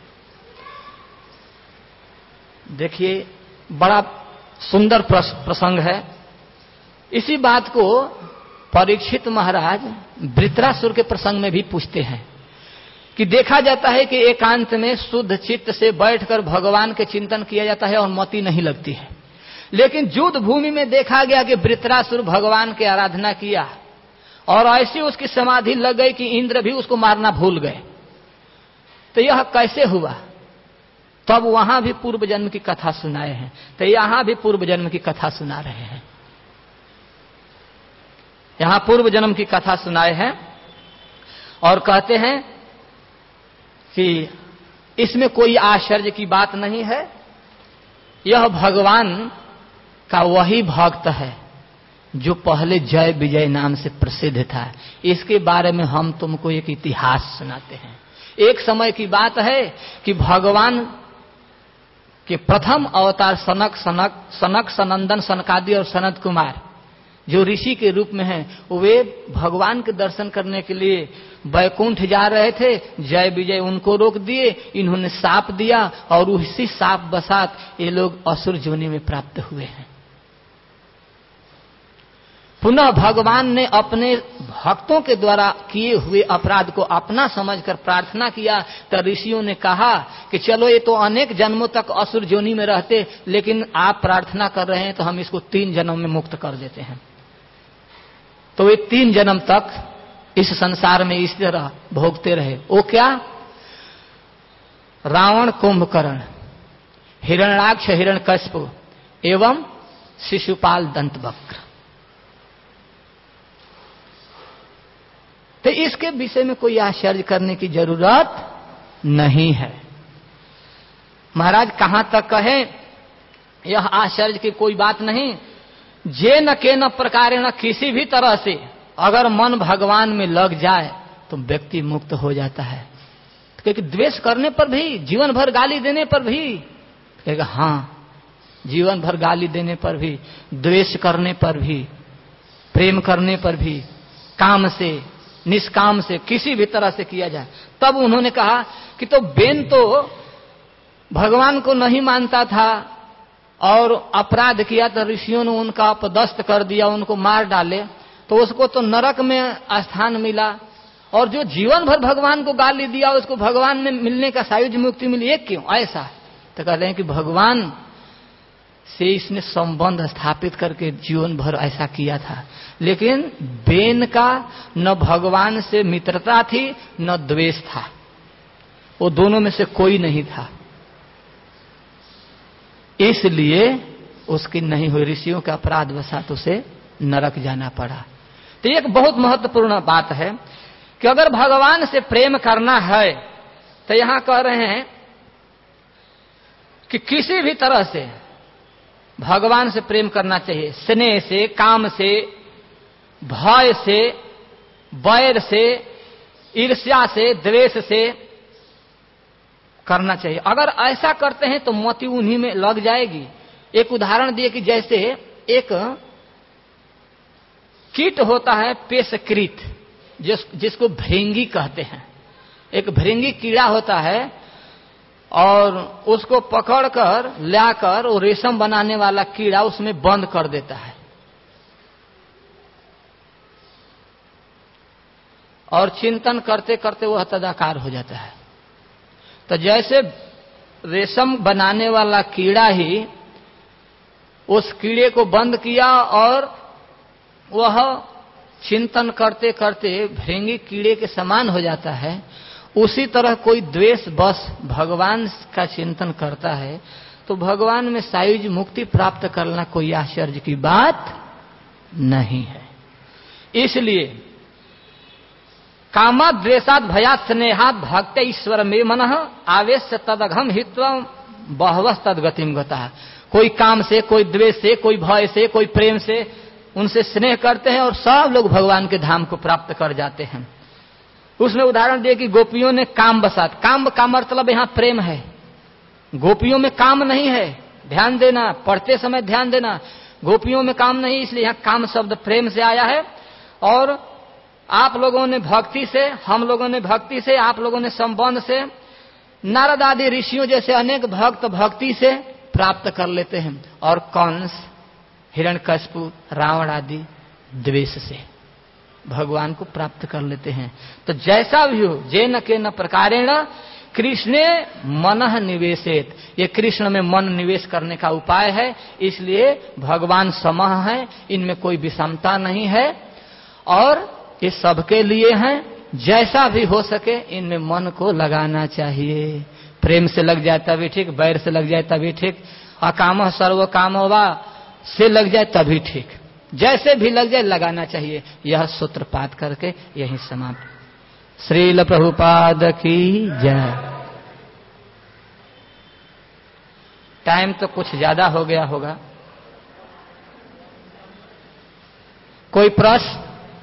देखिए, बड़ा सुंदर प्रसंग है। इसी बात को परीक्षित महाराज वृत्रासुर के प्रसंग में भी पूछते हैं कि देखा जाता है कि एकांत में शुद्ध चित्त से बैठकर भगवान के चिंतन किया जाता है और मति नहीं लगती है, लेकिन युद्ध भूमि में देखा गया कि वृत्रासुर भगवान की आराधना किया और ऐसी उसकी समाधि लग गई कि इंद्र भी उसको मारना भूल गए। तो यह कैसे हुआ? तब वहां भी पूर्व जन्म की कथा सुनाए हैं, तो यहां भी पूर्व जन्म की कथा सुना रहे हैं। यहां पूर्व जन्म की कथा सुनाए हैं और कहते हैं कि इसमें कोई आश्चर्य की बात नहीं है। यह भगवान का वही भक्त है जो पहले जय विजय नाम से प्रसिद्ध था। इसके बारे में हम तुमको एक इतिहास सुनाते हैं। एक समय की बात है कि भगवान के प्रथम अवतार सनक सनक सनक सनंदन सनकादि और सनत कुमार जो ऋषि के रूप में हैं, वे भगवान के दर्शन करने के लिए वैकुंठ जा रहे थे। जय विजय उनको रोक दिए, इन्होंने साप दिया और उसी साप बसात ये लोग असुर योनि में प्राप्त हुए हैं। पुनः भगवान ने अपने भक्तों के द्वारा किए हुए अपराध को अपना समझकर प्रार्थना किया। तो ऋषियों ने कहा कि चलो ये तो अनेक जन्मों तक असुर योनि में रहते, लेकिन आप प्रार्थना कर रहे हैं तो हम इसको तीन जन्म में मुक्त कर देते हैं। तो वे तीन जन्म तक इस संसार में इस तरह भोगते रहे। वो क्या? रावण, कुंभकर्ण, हिरण्याक्ष, हिरण्यकश्यप एवं शिशुपाल दंतवक्र। तो इसके विषय में कोई आश्चर्य करने की जरूरत नहीं है। महाराज कहां तक कहें, यह आश्चर्य की कोई बात नहीं। जे न के न प्रकार न किसी भी तरह से अगर मन भगवान में लग जाए तो व्यक्ति मुक्त हो जाता है। क्योंकि द्वेष करने पर भी, जीवन भर गाली देने पर भी, कहेगा हाँ, जीवन भर गाली देने पर भी, द्वेष करने पर भी, प्रेम करने पर भी, काम से निष्काम से किसी भी तरह से किया जाए। तब उन्होंने कहा कि तो बेन तो भगवान को नहीं मानता था और अपराध किया तो ऋषियों ने उनका अपदस्थ कर दिया, उनको मार डाले, तो उसको तो नरक में स्थान मिला। और जो जीवन भर भगवान को गाली दिया उसको भगवान में मिलने का सायुज्य मुक्ति मिली। एक क्यों ऐसा? तो कहते हैं कि भगवान से इसने संबंध स्थापित करके जीवन भर ऐसा किया था। लेकिन बेन का न भगवान से मित्रता थी न द्वेष था, वो दोनों में से कोई नहीं था, इसलिए उसकी नहीं हुई। ऋषियों के अपराध वशात उसे नरक जाना पड़ा। तो एक बहुत महत्वपूर्ण बात है कि अगर भगवान से प्रेम करना है तो यहां कह रहे हैं कि किसी भी तरह से भगवान से प्रेम करना चाहिए। स्नेह से, काम से, भय से, वैर से, ईर्ष्या से, द्वेष से करना चाहिए। अगर ऐसा करते हैं तो मोती उन्हीं में लग जाएगी। एक उदाहरण दिए कि जैसे एक कीट होता है पेशकृत, जिस जिसको भृंगी कहते हैं। एक भृंगी कीड़ा होता है और उसको पकड़कर लाकर वो रेशम बनाने वाला कीड़ा उसमें बंद कर देता है और चिंतन करते करते वह तदाकार हो जाता है। तो जैसे रेशम बनाने वाला कीड़ा ही उस कीड़े को बंद किया और वह चिंतन करते करते भृंगी कीड़े के समान हो जाता है, उसी तरह कोई द्वेष बस भगवान का चिंतन करता है तो भगवान में सायुज्य मुक्ति प्राप्त करना कोई आश्चर्य की बात नहीं है। इसलिए कामा द्वेषाद भयात स्नेहात भक्त ईश्वर में मन आवेश तदघम हित्व बहवस तदगतिम गता। कोई काम से, कोई द्वेष से, कोई भय से, कोई प्रेम से उनसे स्नेह करते हैं और सब लोग भगवान के धाम को प्राप्त कर जाते हैं। उसमें उदाहरण दिए कि गोपियों ने काम बसात, काम का मतलब यहां प्रेम है, गोपियों में काम नहीं है। ध्यान देना, पढ़ते समय ध्यान देना, गोपियों में काम नहीं, इसलिए यहां काम शब्द प्रेम से आया है। और आप लोगों ने भक्ति से, हम लोगों ने भक्ति से, आप लोगों ने संबंध से, नारद आदि ऋषियों जैसे अनेक भक्त भक्ति से प्राप्त कर लेते हैं। और कंस, हिरण्यकश्यप, रावण आदि द्वेष से भगवान को प्राप्त कर लेते हैं। तो जैसा भी हो, जे न के न प्रकारेण कृष्णे मनः निवेशित, ये कृष्ण में मन निवेश करने का उपाय है। इसलिए भगवान समह है, इनमें कोई विषमता नहीं है और ये सबके लिए हैं। जैसा भी हो सके इनमें मन को लगाना चाहिए। प्रेम से लग जाए तभी ठीक, वैर से लग जाए तभी ठीक, अकामः सर्व कामवा से लग जाए तभी ठीक, जैसे भी लग जाए लगाना चाहिए। यह सूत्रपात करके यही समाप्त। श्रील प्रभुपाद की जय। टाइम तो कुछ ज्यादा हो गया होगा। कोई प्रश्न?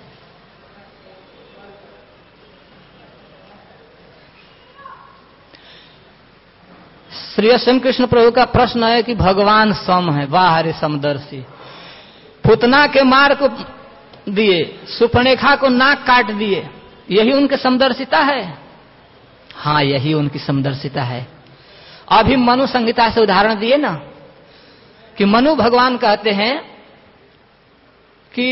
श्री श्री कृष्ण प्रभु का प्रश्न है कि भगवान सम है। वाह हरे समदर्शी। पुतना के मार को दिए, सुपर्णरेखा को नाक काट दिए, यही उनकी समदर्शिता है? हाँ, यही उनकी समदर्शिता है। अभी मनु संहिता से उदाहरण दिए ना कि मनु भगवान कहते हैं कि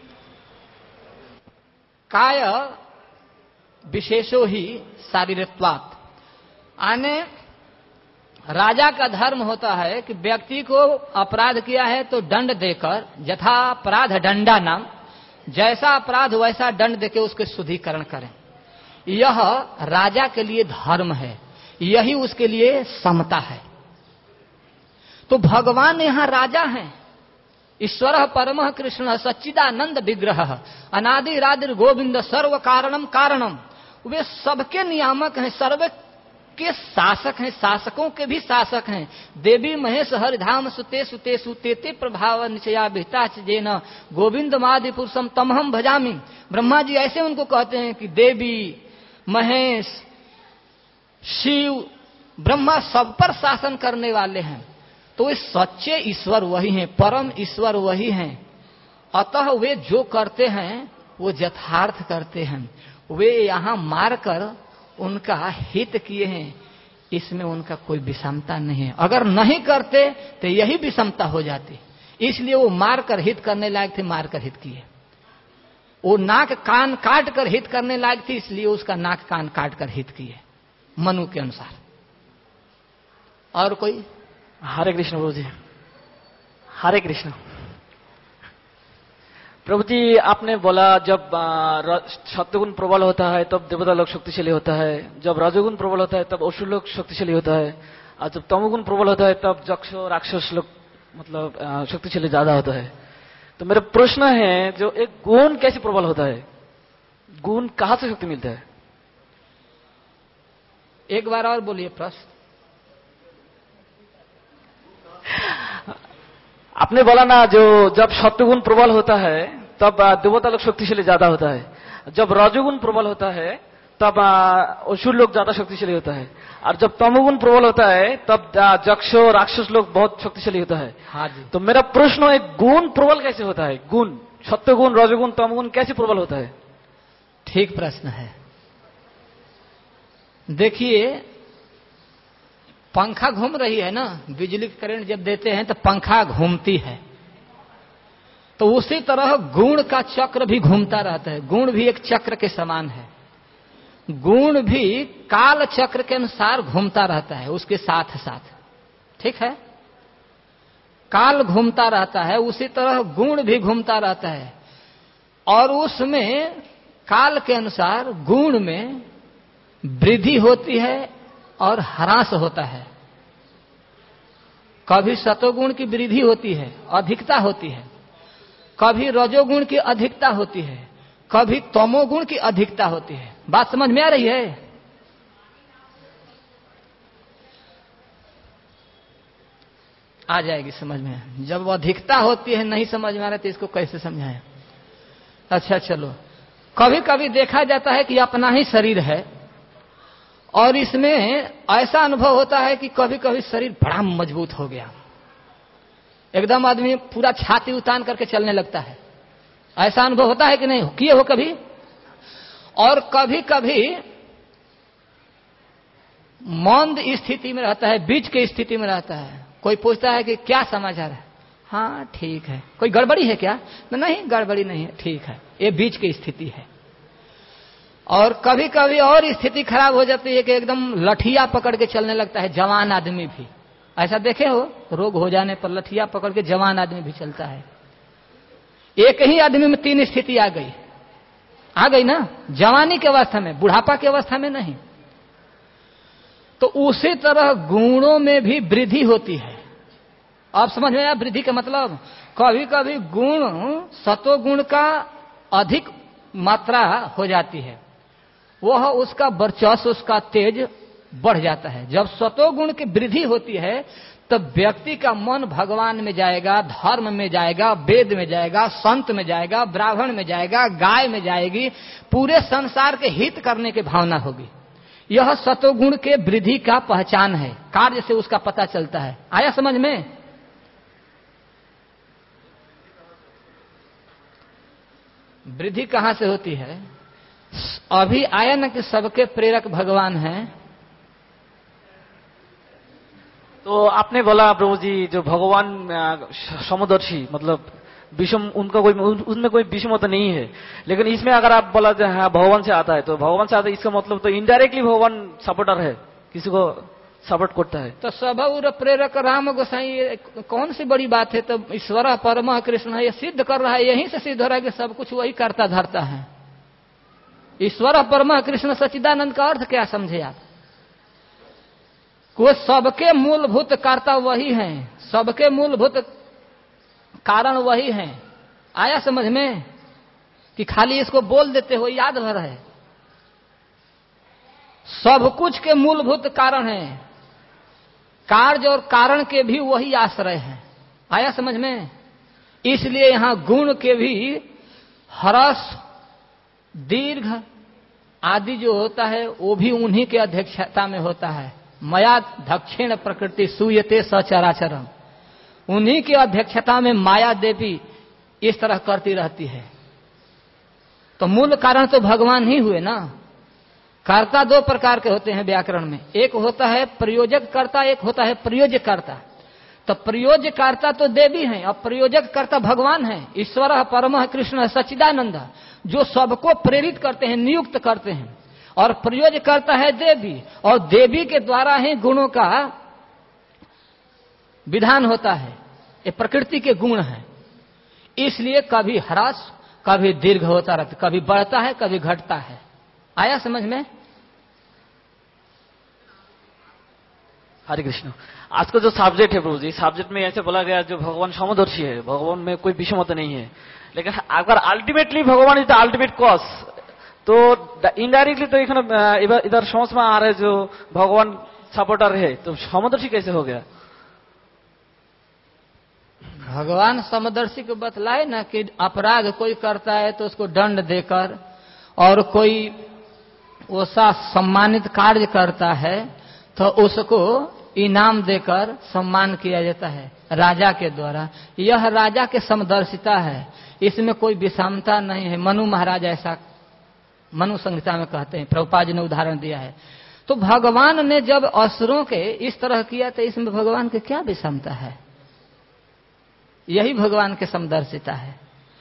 काय विशेषो ही शारीरत्वात्, आने राजा का धर्म होता है कि व्यक्ति को अपराध किया है तो दंड देकर, यथा अपराध दंडा नाम, जैसा अपराध वैसा दंड देकर उसके शुद्धिकरण करें। यह राजा के लिए धर्म है, यही उसके लिए समता है। तो भगवान यहाँ राजा हैं। ईश्वर परमः कृष्ण सच्चिदानंद विग्रह अनादि रादिर गोविंद सर्व कारणम कारणम। वे सबके नियामक हैं, सर्व के शासक हैं, शासकों के भी शासक हैं। देवी महेश हरिधाम सुते सुते सुते प्रभाव निचया विहिता जेन गोविंद मादि पुरुषम तमहम भजामी। ब्रह्मा जी ऐसे उनको कहते हैं कि देवी महेश शिव ब्रह्मा सब पर शासन करने वाले हैं। तो इस सच्चे ईश्वर वही हैं, परम ईश्वर वही हैं। अतः वे जो करते हैं वो यथार्थ करते हैं। वे यहाँ मारकर उनका हित किए हैं, इसमें उनका कोई विषमता नहीं है। अगर नहीं करते तो यही विषमता हो जाती। इसलिए वो मारकर हित करने लायक थे, मारकर हित किए। वो नाक कान काट कर हित करने लायक थी, इसलिए उसका नाक कान काट कर हित किए मनु के अनुसार। और कोई? हरे कृष्ण प्रभु जी। हरे कृष्ण प्रभु जी, आपने बोला जब सत्वगुण प्रबल होता है तब देवता लोग शक्तिशाली होता है, जब रजोगुण प्रबल होता है तब असुर लोग शक्तिशाली होता है, और जब तमोगुण प्रबल होता है तब यक्ष राक्षस लोग मतलब शक्तिशाली ज्यादा होता है। तो मेरा प्रश्न है, जो एक गुण कैसे प्रबल होता है? गुण कहाँ से शक्ति मिलता है? एक बार और बोलिए प्रश्न। आपने बोला ना, जो जब सत्वगुण प्रबल होता है तब देवता लोग शक्तिशाली ज्यादा होता है, जब रजोगुण प्रबल होता है तब असुर लोग ज्यादा शक्तिशाली होता है, और जब तमोगुण प्रबल होता है तब यक्ष राक्षस लोग बहुत शक्तिशाली होता है। हाँ जी। तो मेरा प्रश्न है, गुण प्रबल कैसे होता है? गुण सत्वगुण रजोगुण तमोगुण कैसे प्रबल होता है? ठीक प्रश्न है। देखिए, पंखा घूम रही है ना, बिजली की करंट जब देते हैं तो पंखा घूमती है, तो उसी तरह गुण का चक्र भी घूमता रहता है। गुण भी एक चक्र के समान है। गुण भी काल चक्र के अनुसार घूमता रहता है, उसके साथ साथ। ठीक है, काल घूमता रहता है, उसी तरह गुण भी घूमता रहता है, और उसमें काल के अनुसार गुण में वृद्धि होती है और ह्रास होता है। कभी सतोगुण की वृद्धि होती है, अधिकता होती है, कभी रजोगुण की अधिकता होती है, कभी तमोगुण की अधिकता होती है। बात समझ में आ रही है? आ जाएगी समझ में। जब अधिकता होती है नहीं समझ में आ रहा तो इसको कैसे समझाएं? अच्छा चलो, कभी कभी देखा जाता है कि अपना ही शरीर है, और इसमें ऐसा अनुभव होता है कि कभी कभी शरीर बड़ा मजबूत हो गया, एकदम आदमी पूरा छाती उतान करके चलने लगता है। ऐसा अनुभव होता है कि नहीं? किए हो कभी? और कभी कभी मंद स्थिति में रहता है, बीच की स्थिति में रहता है। कोई पूछता है कि क्या समाचार है? हाँ ठीक है। कोई गड़बड़ी है क्या? नहीं गड़बड़ी नहीं है, ठीक है। ये बीच की स्थिति है। और कभी कभी और स्थिति खराब हो जाती है कि एकदम लठिया पकड़ के चलने लगता है, जवान आदमी भी। ऐसा देखे हो? रोग हो जाने पर लठिया पकड़ के जवान आदमी भी चलता है। एक ही आदमी में तीन स्थिति आ गई, आ गई ना, जवानी की अवस्था में, बुढ़ापा की अवस्था में नहीं। तो उसी तरह गुणों में भी वृद्धि होती है। आप समझ में आया वृद्धि का मतलब? कभी कभी गुण सतोगुण का अधिक मात्रा हो जाती है, वह उसका वर्चस्व, उसका तेज बढ़ जाता है। जब सतोगुण की वृद्धि होती है तो व्यक्ति का मन भगवान में जाएगा, धर्म में जाएगा, वेद में जाएगा, संत में जाएगा, ब्राह्मण में जाएगा, गाय में जाएगी, पूरे संसार के हित करने की भावना होगी। यह सतोगुण के वृद्धि का पहचान है, कार्य से उसका पता चलता है। आया समझ में? वृद्धि कहां से होती है? अभी आया ना कि सबके प्रेरक भगवान हैं। तो आपने बोला प्रभु जी जो भगवान समदर्शी, मतलब विषम, उनका कोई उनमें कोई विषमता नहीं है, लेकिन इसमें अगर आप बोला जाए हाँ भगवान से आता है, तो भगवान से आता है इसका मतलब तो इनडायरेक्टली भगवान सपोर्टर है, किसी को सपोर्ट करता है। तो स्वभाव प्रेरक राम गोसाई कौन सी बड़ी बात है? तो ईश्वर परम कृष्ण है, ये सिद्ध कर रहा है, यहीं से सिद्ध हो रहा है कि सब कुछ वही करता धरता है। ईश्वर परम कृष्ण सच्चिदानंद का अर्थ क्या समझे आप? वो सबके मूलभूत कर्ता वही हैं, सबके मूलभूत कारण वही हैं। आया समझ में? कि खाली इसको बोल देते हो याद भर है। सब कुछ के मूलभूत कारण हैं, कार्य और कारण के भी वही आश्रय हैं। आया समझ में? इसलिए यहां गुण के भी हर्ष, दीर्घ आदि जो होता है वो भी उन्हीं के अध्यक्षता में होता है। मया दक्षिण प्रकृति सूयते सचराचरम, उन्हीं की अध्यक्षता में माया देवी इस तरह करती रहती है। तो मूल कारण तो भगवान ही हुए ना। कर्ता दो प्रकार के होते हैं व्याकरण में, एक होता है प्रयोजक कर्ता, एक होता है प्रयोज्य कर्ता। तो प्रयोज्य कर्ता तो देवी हैं और प्रयोजक कर्ता भगवान हैं, ईश्वर परम कृष्ण सच्चिदानंद, जो सबको प्रेरित करते हैं, नियुक्त करते हैं। और प्रयोज्य करता है देवी, और देवी के द्वारा ही गुणों का विधान होता है। ये प्रकृति के गुण हैं। इसलिए कभी ह्रास, कभी दीर्घ होता रहता, कभी बढ़ता है, कभी घटता है। आया समझ में? हरे कृष्ण। आज का जो सब्जेक्ट है प्रभु जी, सब्जेक्ट में ऐसे बोला गया जो भगवान समदर्शी है, भगवान में कोई विषमता नहीं है, लेकिन अगर अल्टीमेटली भगवान इज द अल्टीमेट कॉज, तो इनडायरेक्टली तो इधर इधर समझ में आ रहा है जो भगवान सपोर्टर है, तो समदर्शी कैसे हो गया? भगवान समदर्शी को बतलाए ना कि अपराध कोई करता है तो उसको दंड देकर, और कोई वैसा सम्मानित कार्य करता है तो उसको इनाम देकर सम्मान किया जाता है राजा के द्वारा। यह राजा के समदर्शिता है, इसमें कोई विषमता नहीं है। मनु महाराज ऐसा मनु संहिता में कहते हैं, प्रभुपाद जी ने उदाहरण दिया है। तो भगवान ने जब असुरों के इस तरह किया तो इसमें भगवान की क्या विषमता है? यही भगवान के समदर्शिता है।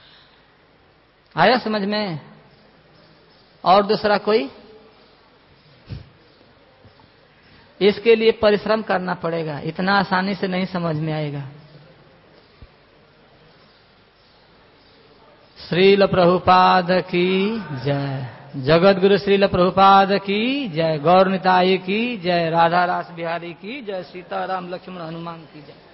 आया समझ में? और दूसरा कोई? इसके लिए परिश्रम करना पड़ेगा, इतना आसानी से नहीं समझ में आएगा। श्रील प्रभुपाद की जय, जगत गुरु श्रील प्रभुपाद की जय, गौर निताई की जय, राधा रास बिहारी की जय, सीताराम लक्ष्मण हनुमान की जय।